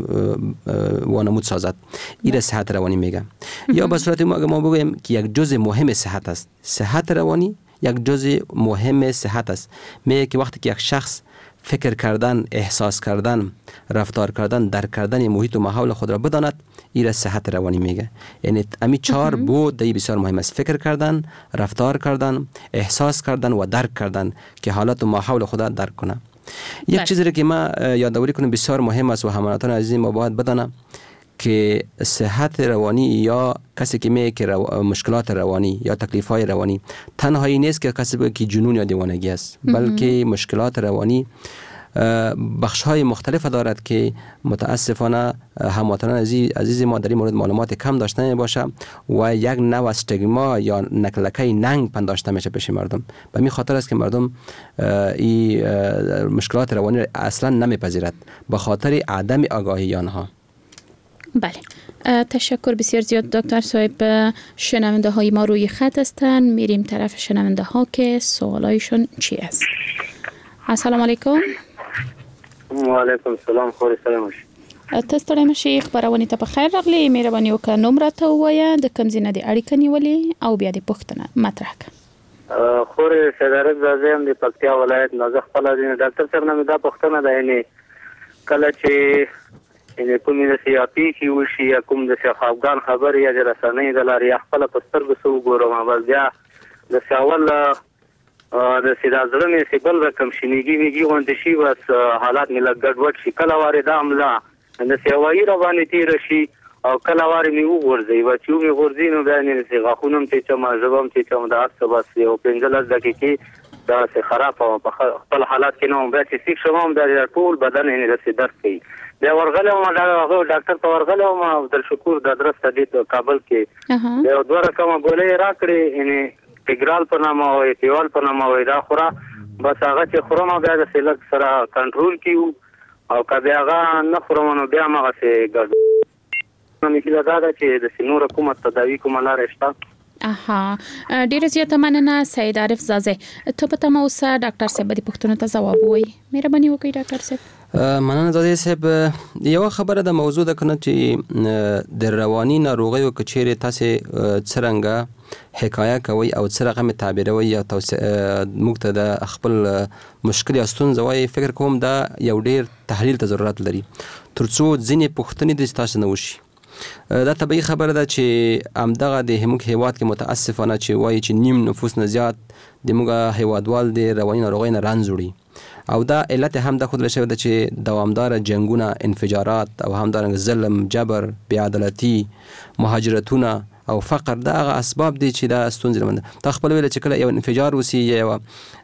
وانمود سازد. این صحت روانی میگه. یا به صورت ما بگویم که یک جزء مهم صحت است. صحت روانی یک جزء مهم صحت است. میگه که وقتی که یک شخص فکر کردن، احساس کردن، رفتار کردن، درک کردن محیط و ماحول خود را بداند، این را صحت روانی میگه. یعنی امی 4 بود دی بسیار مهم است: فکر کردن، رفتار کردن، احساس کردن و درک کردن که حالات و ماحول خود را درک کنه. یک چیزی را که ما یادآوری کنیم بسیار مهم است و هموطنان عزیز ما باید بدانند که صحت روانی یا کسی که میگه که مشکلات روانی یا تکلیف‌های روانی تنهایی نیست که کسی بگه که جنون یا دیوانگی است، بلکه مشکلات روانی بخش‌های مختلف دارد که متاسفانه هموطنان عزیز ما در این مورد معلومات کم داشته باشه و یک نوع استیگما یا نکلکه ننگ پنداشته میشه پیش مردم. به همین خاطر است که مردم این مشکلات روانی اصلا نمیپذیرد به خاطر عدم آگاهی آنها. بله، تشکر بسیار زیاد دکتر صاحب. شنونده های ما روی خط هستن، میریم طرف شنونده ها که سوالایشون چی است. السلام علیکم. و علیکم السلام. خوري سلام شي. تاسو ته مشي خبرونه ته په خیر راغلی. مهرباني وکړه نوم راته ووایه، د کوم ځای نه دې اړیکه نیولې او بیا دې پوښتنه مطرح کړه. خوري صدارت زازم د پکتیا ولایت نازخ پلازین ډاکټر صاحب نه دا پوښتنه ده، یعنی کله چې یعنی کومې د سیاپی کې وشي یا کوم د افغان خبر یا د رسنۍ د لارې خپل پسترګو سو ګورم، بس بیا د ساول د سیدازړه مې سیبل رقم شنیږي میږي غونډ شي، بس حالات مې لګ ګډوډ شي. کله واره د عمله د سیوایي روانې تیر شي او کله واره مې وګورځي و چې مې ګورځي نو بیا نه سي غاخونم ته چې ما زبم چې کوم د اصل بس یو 15 دقیقې دا سه خراب او په خپل حالات کې نو بیا چې سیک شوم د ټول بدن یې د درد کوي. بیا ورغله ما دا ډاکټر ته ورغله ما عبد الشکور د درس تدې کابل کې یو دوه رقم ګولې راکړې، یعنی تګرال په نامه او ایتیوال په نامه وای دا خورا، بس هغه چې خورم بیا د سلک سره کنټرول کیو او کبه هغه نه خورم نو بیا ما سه ګډ نو میکله دا چې د سینور حکومت تداوی کومه لار شته. اها، ډیره زیاته مننه سید عارف زازه. ته په تمه اوسه ډاکټر صاحب دې پوښتنه ته ځواب وایي. مهرباني وکړئ ډاکټر صاحب. مننه زازه صاحب. یو خبره د موضوع ده کنه چې د رواني ناروغیو کچېره تاسو څرنګه حکایه کوي او څرنګه می تعبیروي یا موږ ته د خپل مشکل یا ستونزه وایي، فکر کوم دا یو ډیر تحلیل ته ضرورت لري ترڅو ځینې پوښتنې د تاسو نه وشي. دا طبیعي خبره ده چې همدغه د موږ هیواد کې متاسفانه چې وایي چې نیم نفوس نه زیات د موږ هیوادوال د رواني ناروغۍ نه رنځ وړي او دا علت هم د خود لشي ده چې دوامدار جنگونه، انفجارات او همدارنګه ظلم، جبر، بی‌عدالتي، مهاجرتونه او فقر دا هغه اسباب دي چې دا ستونزې لري. تا خپل ویل چې کله یو انفجار وسی یا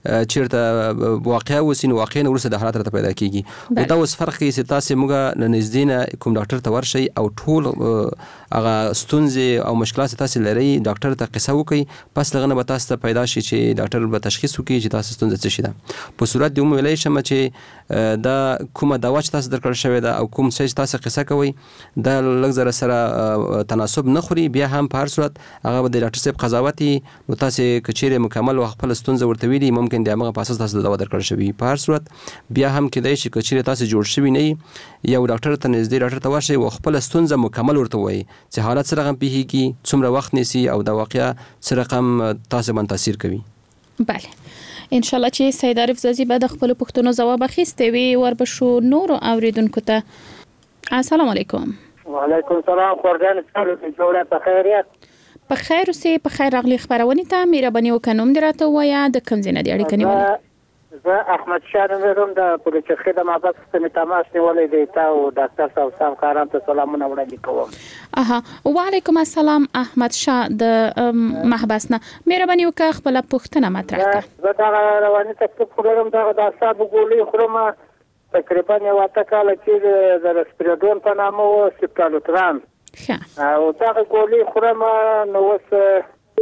چیرته واقعا وسی نو واقعا ورسره د حالات راته پیدا کیږي او دا اوس فرق کوي چې تاسو موږ نږدې کوم ډاکټر ته ورشي او ټول هغه ستونزې او مشکلات تاسو لري ډاکټر ته قصه وکي، پس لغنه به تاسو ته پیدا شي چې ډاکټر به تشخیص وکي چې تاسو ستونزه څه شي ده. په صورت دی ویلای شم چې دا کومه دوا چې تاسو درکړل شوی ده او کوم څه تاسو قصه کوي دا لږ زره سره تناسب نه خوري، بیا هم په هر صورت هغه د ډاکټر صاحب قضاوتي نو تاسو کچېره مکمل او خپل ستونزه ورته ویلي ممکن د هغه په اساس تاسو دوا درکړل شوی. په هر صورت بیا هم کېدای شي کچېره تاسو جوړ شوی نه یو ډاکټر ته نږدې ډاکټر ته ورشي او خپل ستونزه مکمل ورته وایي چې حالت سره غم پیږي، څومره وخت نیسي او دا واقعیا سره غم تاسو باندې تاثیر کوي. بله، ان شاء الله چې سید عارف زازي به د خپل پوښتنو ځواب اخیسته وي. وربشو نور اوریدونکو ته السلام علیکم. وعلیکم السلام. خوردان څنګه جوړه په خیریت؟ په خیر اوسې. په خیر راغلی خبرونه ته مهرباني وکړه نوم دې راته ووایه، د کوم ځای نه دې اړیکه نیولې؟ زه احمد شاه نوم د پولیسو د مابس څخه تماس نیولې دی تا او ډاکټر صاحب سم کاران ته سلامونه وړاندې کوم. اها، وعلیکم السلام احمد شاه د محبس نه. مهرباني وکړه خپل پوښتنه مطرح کړه. زه دا رواني تکلیف خورم، دا د اعصاب ګولې خورم تقریبا یو اته کال چې د رسپیرادون په نامه و سپټالوتران او دا ګولې خورم نو اوس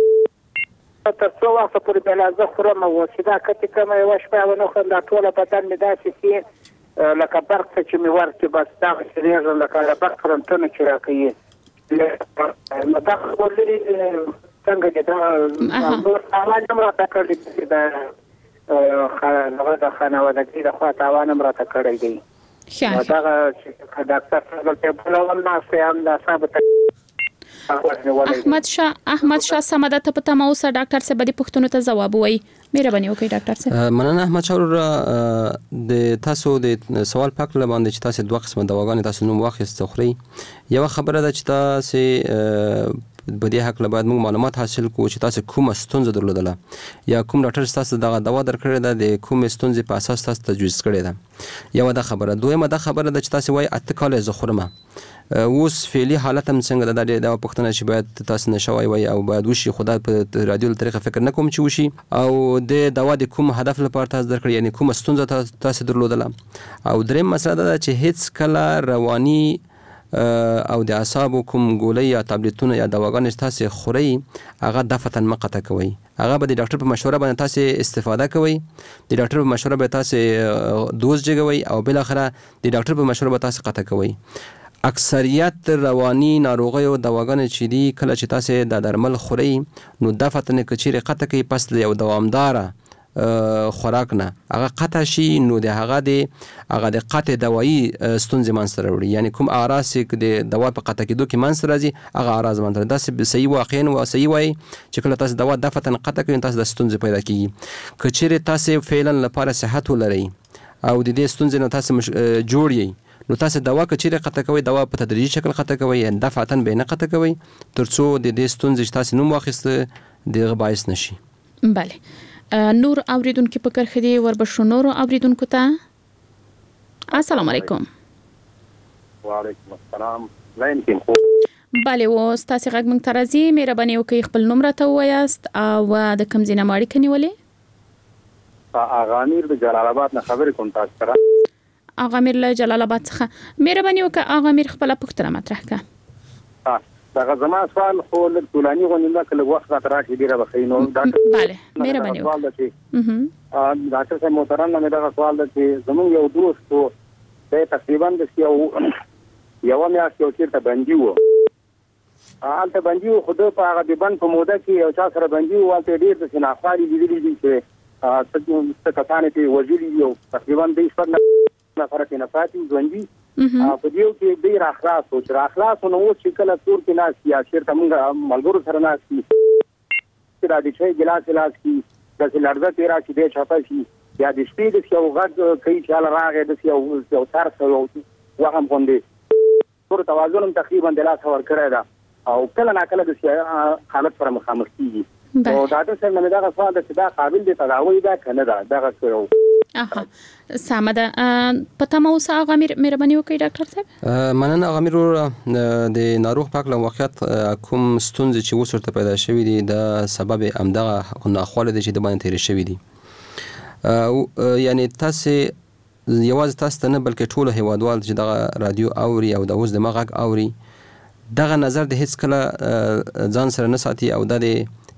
تر څو وخت پورې بل زه خورم او چې دا کته کوم یو شپه ونه خو دا ټول بدن مې داسې سي لکه برق چې مې ورته بس دا شریږه لکه برق فرنټونه چې راکې نو دا ګولې څنګه چې دا تاوان هم راته کړی دی د خانوادګۍ د خوا تاوان هم راته کړی دی دغه ډاکټر صاحب ته بلول ناستې هم دا ثابت احمد شاه سمده ته پته ما اوسه ډاکټر صاحب د پښتنو ته جواب وایي مهرباني وکړئ ډاکټر صاحب. مننه احمد شاه د تاسو د سوال پاک لباندې چې تاسو دوه قسمه دواګانې تاسو نوم واخیست خوري. یو خبره ده چې تاسو په دې حق لباید موږ معلومات حاصل کوو چې تاسو کوم ستونزه درلودله یا کوم ډاکټر تاسو دغه دوا درکړی ده د کوم ستونزې په اساس تاسو تجویز کړی ده. یو دا خبره. دویمه دا خبره ده چې تاسو وایي 8 کال زه خورمه اوس فعلی حالت هم څنګه ده دا پوښتنه چې باید تاسو نشوي وای او باید وشي خدای په رادیو طریقه فکر نه کوم چې وشي او د دوا د کوم هدف لپاره تاسو درکړی یعنی کوم ستونزه تاسو درلودله. او دریم مسله ده چې هیڅ کله رواني او د اعصابو کوم ګولۍ یا ټابلیټونه یا دواګانې تاسو خوري هغه دفتن مقطع کوي هغه به د ډاکټر په مشوره باندې تاسو استفاده کوي د ډاکټر په مشوره به تاسو دوز جګوي او بل اخره د ډاکټر په مشوره به تاسو قطع کوي. اکثریت رواني ناروغیو دواګانې چې دي کله چې تاسو د درمل خوري نو دفتن کچيره قطع کوي پس یو دوامداره خوراک نه هغه قطع شي نو د هغه د قطع دوایي ستونزې منځته راوړي یعنی کوم اعراض چې د دوا په قطع کېدو کې منځته راځي هغه اعراض منځته دا صحیح واقعا او صحیح وای چې کله تاسو دوا دفتن قطع کوي تاسو د ستونزې پیدا کیږي. کچيره تاسو فعلا لپاره صحت ولري او د دې ستونزې نه تاسو جوړی نو تاسو دوا کچيره قطع کوي دوا په تدریجي شکل قطع کوي یا دفعتن به نه قطع کوي ترڅو د دې ستونزې تاسو نوم واخیسته دغه باعث نشي. بله نور اوریدونکو په کرخه دی وربشو نور اوریدونکو ته السلام علیکم. وعلیکم السلام. لاین خو بله و تاسو غږ مونږ ترازی مهرباني وکړئ خپل نوم راته وایاست او د کوم ځای نه ماړی کني ولې اغا امیر د جلال آباد نه خبرې کوم تاسو سره. اغا امیر له جلال آباد څخه مهرباني وکړئ اغا امیر خپل پوښتنه مطرح کړه. دا زما سوال خو له ټولانی غونډه کله وخت راځي ډیره بخینو بله مهرباني وکړئ. ډاکټر صاحب محترم مې دا سوال ده چې زموږ یو دوست وو د تقریبا د یو میاشت یو چیرته بندي وو هلته بندي وو خو په هغه د بند په موده کې یو چا سره بندي وو هلته ډېر د شناخوالي لیدلي دي چې څه کسانې پرې وژلي دي او تقریبا د شپږ نفره پرې نه پاتې ژوندي په دې کې ډېر اخلاص او چې اخلاص نو اوس چې کله تور کې ناست یا چېرته موږ ملګرو سره ناست دي چې دا د چای ګلاس کې داسې لړزه ترې راشي دی چاپه شي یا د شپې داسې یو غږ کوي چې هله راغی داسې یو ترس او وهم غوندې ټول توازن هم تقریبا د لاسه ورکړی ده او کله ناکله داسې حالت سره مخامخ کېږي. او ډاکټر صاحب نه دغه سوال ده چې دا قابل د تداوی ده که نه ده دغه څه سمه ده پته مو اوسه هغه مهرباني وکړئ ډاکټر صاحب. مننه هغه امیر د ناروغ پاک له واقعیت کوم ستونزې چې اوس ورته پیدا شوي دي د سبب همدغه ناخواله دي چې د باندې تېرې شوي دي یعنی تاسو یوازې تاسو ته نه بلکې ټول هیوادوال چې دغه رادیو اوري او د اوس د مغږ اوري دغه نظر د هیڅ کله ځان سره نه ساتي او د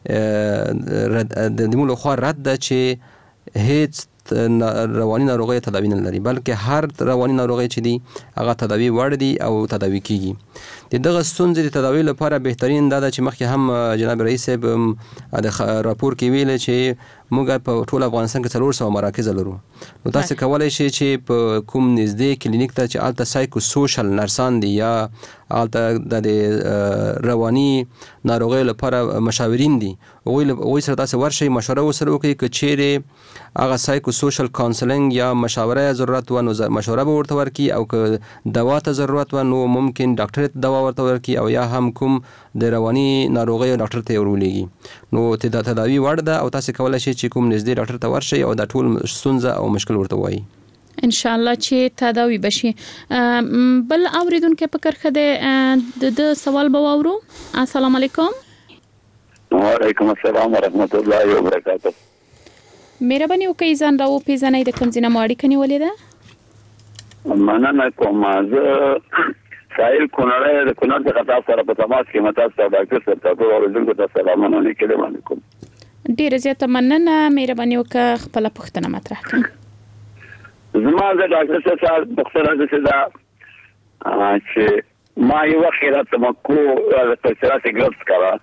موږ خو رد ده چې هیڅ رواني ناروغي تداوی نه لري بلکې هر رواني ناروغي چې دي هغه تداوی وړ دي او تداوی کیږي. دغه ستونزې د تداوی لپاره بهترین دا ده چې مخکې هم جناب رئیس صاحب د راپور کې ویل چې موږ په ټول افغانستان کې 400 مراکز لرو نو تاسو کولای شئ چې په کوم نږدې کلینیک ته چې الته سایکو سوشل نرسان دي یا الته د رواني ناروغي لپاره مشاورین دي وګورئ سره تاسو ورشي مشوره وسره وکړئ چې چیرې هغه سایکو سوشل کاونسلینګ یا مشاوره ضرورت و نو مشوره به ورته ورکړي او که دوا ته ضرورت و نو ممکن ډاکټر ته دوا ورته ورکړي او یا هم کوم د رواني ناروغي ډاکټر ته ورولېږي نو تداوی وړ ده او تاسو کولای شئ چې کوم نږدې ډاکټر ته ورشي او د ټول ستونزه او مشکل ورته وایي ان شاء الله چې تداوی بشي. بل اوریدونکو په کرخه د سوال به واورو. السلام علیکم. وعلیکم السلام ورحمت الله وبرکاته. مهرباني وکړئ ځان راو پیژنئ د کوم ځای نه ماړی کني ولې ده مننه کوم زه سایل کونړ د کونړ څخه تاسو سره په تماس کې متاسف ډاکټر صاحب تاسو اوریدونکو ته سلامونه لیکم علیکم. ډیر زیاته مننه مهرباني وکړه خپل پوښتنه مطرح کړئ. زما د ډاکټر صاحب مختصره څه ده چې ما یو وخت راته مکو د تشریحات ګرځ کړه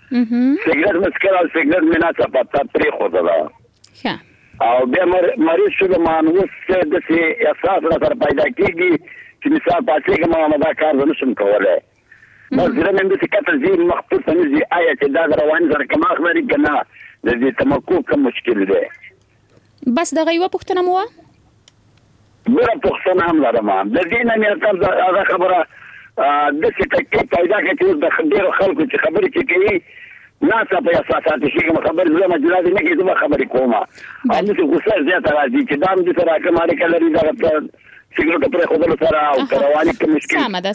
سیګریټ مسکر او سیګریټ مینا څه پتا پرې خو دا او بیا مریض شو مانوس د سي احساس را سره پیدا کیږي چې مثال پاتې کوم ما دا کار نشم کولای بس زه نن د کتل زی مخطوط نزي آیا چې دا روان سره کما خبرې کنه د دې تمکو کوم مشکل دی بس دا یو پوښتنه مو ګوره پوښتنه هم لرم د دې نه مې تاسو هغه خبره د څه تکي پیدا کړي د خبرو خلکو چې خبرې کوي ناسا په اساسات شي کوم خبر زما مجلاد نه کې زما خبرې کومه او نو غوسه زیاته راځي چې دام دې سره کومه کلري دا سیګریټ پر خودلو سره او رواني کې مشکل سمه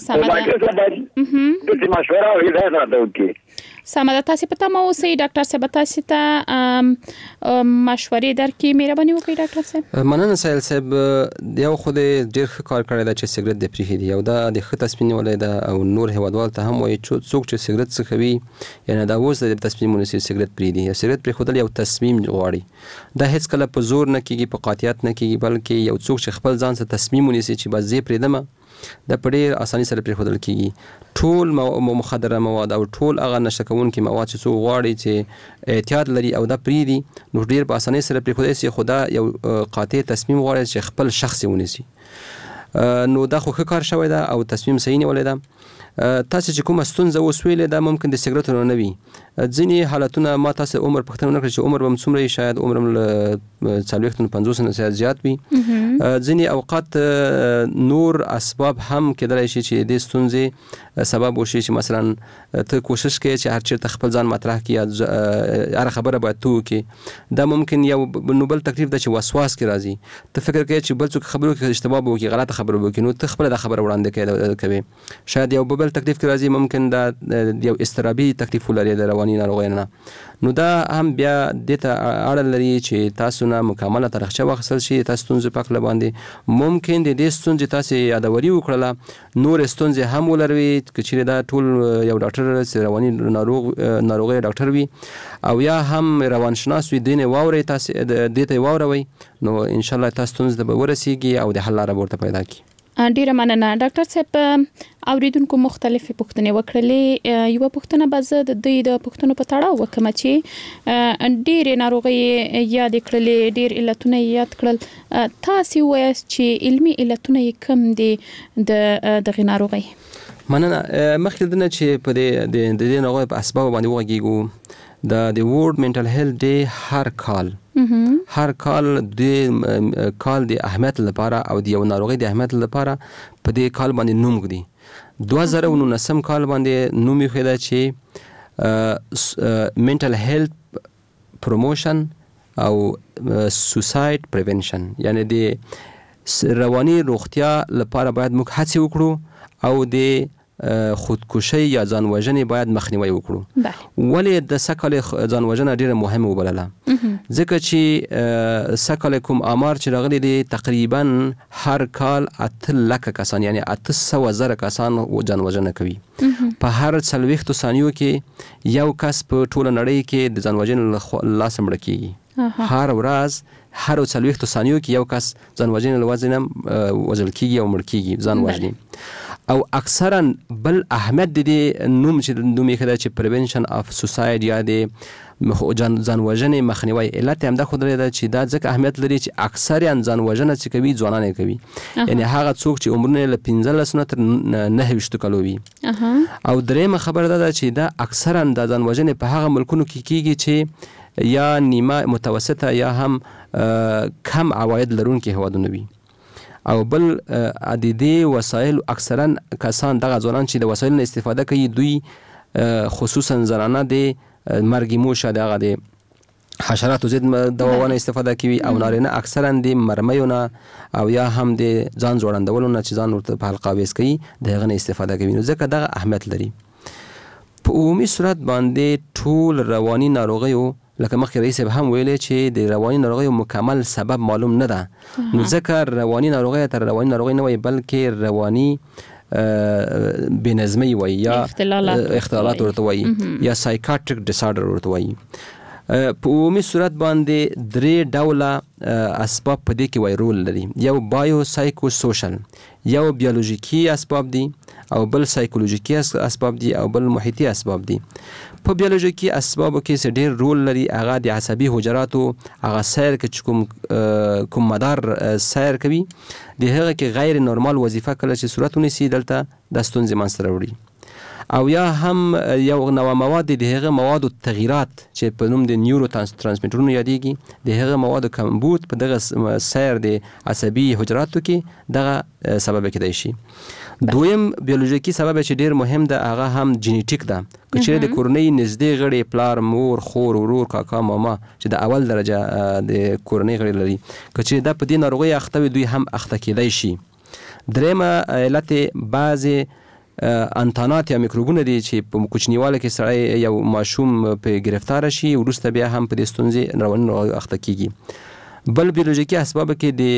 د مشوره او هدایت راځي سمه تاسو پته مو سي ډاکټر صاحب تاسو ته مشورې درکې مهرباني وکړئ ډاکټر صاحب مننه سایل صاحب یو خو دې ډېر ښه کار کړی دا چې سیګریټ د پریخي او دا د ښه تصمیم ولې دا او نور هوادوال ته هم وایي چې څوک چې سیګریټ څخوي یعنی دا اوس د تصمیم ونیسي سیګریټ پریدي سیګریټ پرې خودل یو تصمیم غواړي دا هیڅ کله په زور نه کیږي په قاطعیت نه کیږي بلکې یو څوک چې خپل ځان سره تصمیم ونیسي چې بس زه پریدم د پډې اساني سره پرې خودل کیږي ټول مخدره مواد او ټول هغه نشه کوونکي مواد چې څو غواړي چې احتیاط لري او دا پریدي نو ډیر په اساني سره پرې خودل سي خدا یو قاطع تصمیم غواړي چې خپل شخصي ونیسي نو دا خو ښه کار شوی دا او تصمیم صحیح نیولې ده تاسو چې کومه ستونزه وسویلې دا ممکن د سیګریټونو نه وي ځینې حالتونه ما تاسو عمر پښتنه نکړي چې عمر هم څومره شاید عمر هم 40-50 نه زیات وي ځینې اوقات نور اسباب هم کېدای شي چې د ستونزې سبب وشي چې مثلا ته کوشش کوي چې هر چیرته خپل ځان مطرح کړي هر خبره باید تو کې دا ممکن یو نوبل تکلیف د چې وسواس کې راځي ته فکر کوي چې بل څوک خبرو کې اشتباه وکړي غلط خبره وکړي نو ته خپل د خبره وړاندې کوي شاید یو بل تکلیف کې راځي ممکن دا یو استرابي تکلیف ولري د رواني ناروغۍ نه نو دا هم بیا د ته اړه لري چې تاسو نه مکمله ترخچه واخیستل شي تاسو ستونزې په اړه باندې ممکن د دې ستونزې تاسو یادوري وکړه نور ستونزې هم ولروي چې دا ټول یو ډاکټر رواني ناروغي ډاکټر وي او یا هم روانشناس وي دینه واوري تاسو د دې واوروي نو ان شاء الله تاسو ستونزې به ورسیږي او د حل لاره ورته پیدا کی ډیره مننه ډاکټر صاحب اوریدونکو مختلفې پوښتنې وکړلې یو پوښتنه به د دوی د پوښتنو په تړاو وکم چې ډیره ناروغي یاد کړلې ډیر علتونه یاد کړل تاسو وایي چې علمي علتونه کم دي د ناروغي مننه مخکې دنه چې په دې ناروغي په اسباب باندې وګیږو د ورلد منټل هیلث ډے هر کال د کال د اهمیت لپاره او د یو ناروغي د اهمیت لپاره په دې کال باندې نوم غدي 2019 کال باندې نوم یې خدا چې منټل هیلث پروموشن او سوساید پریونشن یعنی د رواني روغتیا لپاره باید موږ هڅه وکړو او د خودکشي یا ځان وژنې باید مخنیوي وکړو ولې د سکل ځان وژنه ډیره مهمه وبلله ځکه چې سکل کوم امر چې راغلي دي تقریبا هر کال 8 لک کسان یعنی 800,000 کسان ځان وژنه کوي په هر 40 ثانیو کې یو کس په ټوله نړۍ کې د ځان وژنې لاس مړ کیږي هر ورځ هر 40 ثانیو کې یو کس ځان وژنې لوازم وژل کیږي او مړ کیږي ځان وژني او اکثرا بل اهمیت د نوم چې نوم یې کړه چې پریونشن اف سوساید یا د ځان وژنې مخنیوي علت هم دا خو درې ده چې دا ځکه اهمیت لري چې اکثر ځان وژنه چې کوي ځوانان کوي یعنی هغه څوک چې عمرونه له 15 تر 29 کالو وي او درېمه خبره ده چې دا اکثرا د ځان وژنې په هغه ملکونو کې کیږي چې یا نیمه متوسطه یا هم کم عواید لرونکي هوادونه وي او بل عددي وسایل اکثرا کسان دغه ځوانان چې د وسایلو استفاده کوي دوی خصوصا زنانه د مرګ موشه دغه د حشراتو ضد دواوونه استفاده کوي او نارینه اکثرا د مرمیونه او یا هم د ځان جوړندولو نه چې ځان ورته په حلقه ویس کوي دغه نه استفاده کوي نو ځکه دغه اهمیت لري په عمومي صورت باندې ټول رواني ناروغیو لکه مخکې رئیس هم ویلې چې د رواني ناروغیو مکمل سبب معلوم نه ده نو ځکه رواني ناروغي تر رواني ناروغي نه وي بلکې رواني بنظمي وي یا اختلالات ورته وي یا سایکاټریک ډیسارډر ورته وي په عمومي صورت باندې 3 ډوله اسباب په دې کې وای رول لري. یو بایو سایکو سوشل، یو بیولوژیکي اسباب دي او بل سایکولوژیکي اسباب دي او بل محیطي اسباب دي. په بیولوژیکي اسبابو کې څه ډېر رول لري، هغه د عصبي حجراتو هغه سیر کې کوم مدار سیر کوي، د هغه کې غیر نورمال وظیفه کله چې صورت ونیسي دلته د ستونزې منځته راوړي. او یا هم یو نوع مواد د هغه موادو تغییرات چې په نوم د نیورو ترانسمیټرونو یادېږي، د هغه موادو کمبود په دغه سیر د عصبي حجراتو کې دغه سبب کېدای شي. دویم بیولوژیکي سبب چې ډیر مهم ده هغه هم جینیټیک ده. که چیرې د کورنۍ نږدې غړي پلار، مور، خور، ورور، کاکا، ماما چې د اول درجه د کورنۍ غړي لري، که چیرې دا په دې ناروغۍ اخته وي دوی هم اخته کېدای شي. درېیمه علت بعضې انتانات یا میکروبونه دي چې په کوچنیواله کې سړی یو ماشوم په گرفتار شي، وروسته بیا هم په دې ستونزې رواني ناروغۍ اخته کیږي. بل بیولوژیکي اسباب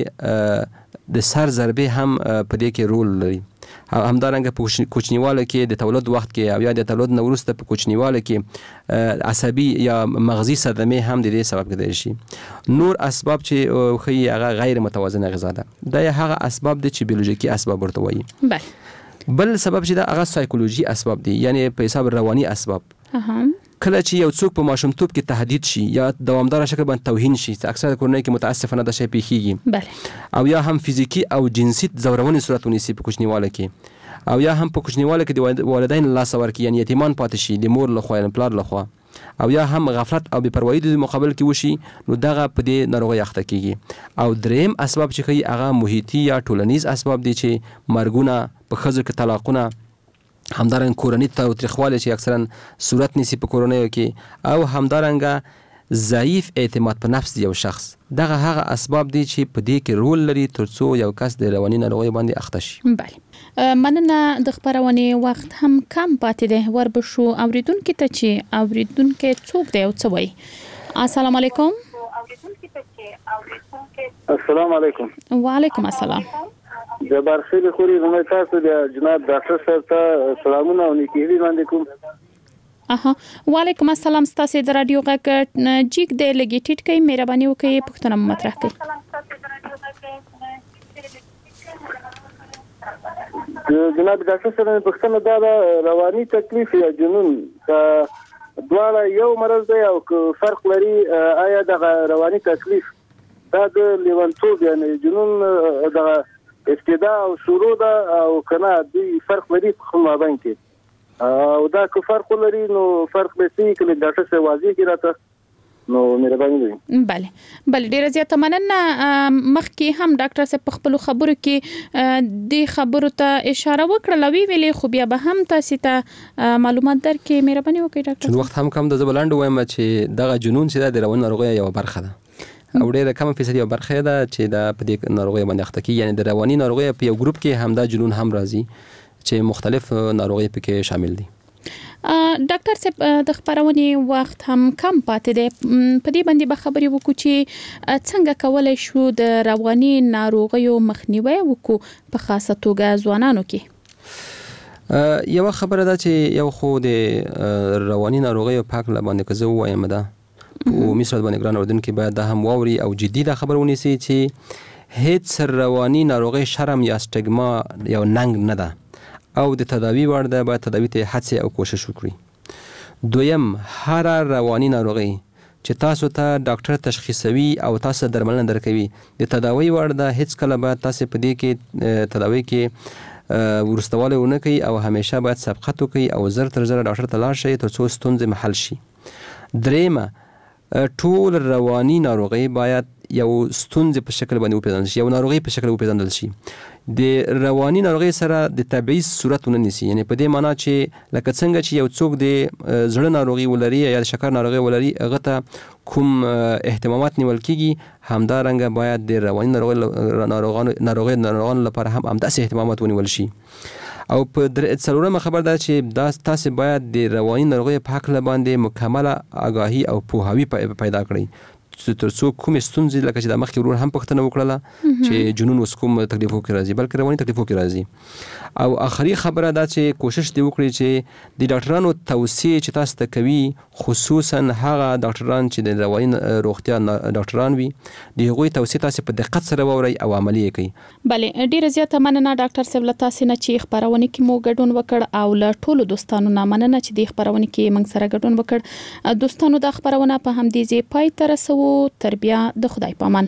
کې د سر ضربې هم په دې کې رول لري. همدارنګه په کوچنیواله کې د تولد وخت کې او یا د تولد نه وروسته په کوچنیواله کې عصبي یا مغزي صدمې هم د دې سبب کېدای شي. نور اسباب چې ښیي هغه غیر متوازنه غذا ده. دا هغه اسباب دي چې بیولوژیکي اسباب ورته وایي. بل سبب چې دا هغه سایکولوژي اسباب دي، یعنی په حساب رواني اسباب. کله چې یو څوک په ماشومتوب کې تهدید شي یا دوامدار شکل باندې توهین شي، اکثر کورنۍ کې متاسفانه دا شی پیښیږي، او یا هم فزیکی او جنسي ځورونې صورت ونیسي په کوچنیواله کې، او یا هم په کوچنیواله کې د والدین لاس ورکړي، یعنی یتیمان پاتې شي د مور لخوا یا پلار لخوا، او یا هم غفلت او بې پروایي د مقابل کې وشي، نو دغه په دې ناروغۍ اخته کیږي. او دریم اسباب چې ښیي هغه محیطي یا ټولنیز اسباب دي، چې مرګونه، په ښځو کې طلاقونه، همدارنګه کورني تاوتریخوالی چې اکثرا صورت نیسي په کورنیو کې، او همدارنګه ضعیف اعتماد په نفس یو شخص. دغه هغه اسباب دي چې په دې کې رول لري ترڅو یو کس د رواني ناروغۍ باندې اخته شي. بله، مننه. د خبرونې وخت هم کم پاتې دی. وربشو اوریدونکو ته چې اوریدونکو څوک دی او څه وایي. السلام علیکم. السلام علیکم. وعلیکم السلام. جبار خیلی خوري زما تاسو د جناب ډاکټر صاحب ته سلامونه او نیکي باندې کوم. وعلیکم السلام. ستاسو د رادیو غږ جیګ د لګی ټیټ کوي، مهرباني وکړئ پښتنه مطرح کړئ. جناب ډاکټر صاحب پښتنه دا رواني تکلیف یا جنون دواړه یو مرض دی او فرق لري؟ آیا د رواني تکلیف دا د لیونتوب یعنی جنون د ابتدا او شروع ده او کنه دوی فرق لري په خپل مابین کې؟ او دا که فرق لري نو فرق به څه کله ډاکټر صاحب واضح کړي راته نو مهرباني وکړئ. بله ډیره زیاته مننه. مخکې هم ډاکټر صاحب په خپل خبرو کې د خبرو ته اشاره وکړه، ویلې خو بیا به هم تاسو ته معلومات درکې. مهرباني وکړئ ډاکټر. چون وخت هم کم د زبلاند وایم چې دغه جنون چې د رواني ناروغۍ یو برخه ده او ډیره کم فیصد یو برخه ده چې دا په دې ناروغۍ باندې اخته کیږي. یعنی د رواني ناروغۍ په یو ګروپ کې هم دا جنون هم راځي چې مختلف ناروغۍ پکې شامل دي. ډاکټر صاحب د خبرونې وخت هم کم پاتې دی، په دې باندې به خبرې وکړو چې څنګه کولای شو د رواني ناروغیو مخنیوي وکړو په خاصه توګه ځوانانو کې. یو خبره ده چې یو خو د رواني ناروغیو په اړه باندې که زه ووایم ده په مثال باندې ګران اوریدونکي باید دا هم واوري او جدي دا خبر ونیسي چې هیڅ رواني ناروغي شرم یا سټیګما یو ننګ نه ده او د تداوی وړ ده، باید تداوی ته هڅه او کوشش وکړي. دویم، هر رواني ناروغي چې تاسو ته ډاکټر تشخیصوي او تاسو درملنه درکوي د تداوی وړ ده، هیڅ کله باید تاسو په دې کې تداوی کې ورستواله ونه کوي او همیشه باید سبقت وکړي او زر تر زر ډاکټر ته لاړ شئ ترڅو ستونزې محل شي. دریمه، ټول رواني ناروغي باید یو ستونزې په شکل باندې وپېژندل شي، یو ناروغي په شکل وپېژندل شي. د رواني ناروغي سره د تبعیض صورت ونه نیسي، یعنی په دې معنی چې لکه څنګه چې یو څوک د زړه ناروغي ولري یا د شکر ناروغي ولري هغه ته کوم اهتمامات نیول کیږي، همدارنګه باید د رواني ناروغانو لپاره هم همداسې اهتمامات ونیول شي. او په څلورمه خبر ده چې دا تاسو باید د رواني ناروغیو په حق باندې مکمله آگاهی او پوهاوی پیدا کړئ ترڅو کوم ستونزې لکه چې د مخکې ورور هم پوښتنه وکړه چې جنون وس کوم تکلیفو کې راځي بلکې رواني تکلیفو کې راځي او آخري خبره دا چې کوشش دی وکړي چې د ډاکټرانو توصیه چې تاسو ته کوي خصوصا هغه ډاکټران چې د رواني روغتیا ډاکټران وي د هغوی توصیه تاسو په دقت سره واورئ او عملي کړئ. بله ډیره زیاته مننه ډاکټر صاحب له تاسو نه چې خبرونه کې مو ګډون وکړ او له ټولو دوستانو نه مننه چې د خبرونه کې موږ سره ګډون وکړ. دوستانو د خبرونه په همدې ځای پای ته رسو. تر بیا د خدای پامان.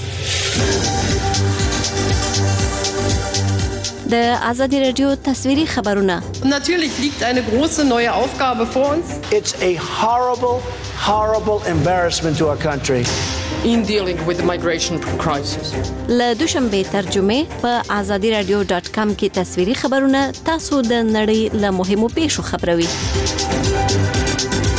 د آزادی رادیو تصویری خبرونه. Natürlich liegt eine große neue Aufgabe vor uns. It's a horrible embarrassment to our country. In dealing with the migration crisis. له دوشنبه ترجمه په azadiradio.com کې تصویری خبرونه تاسو د نړۍ له مهمو پیښو خبروي.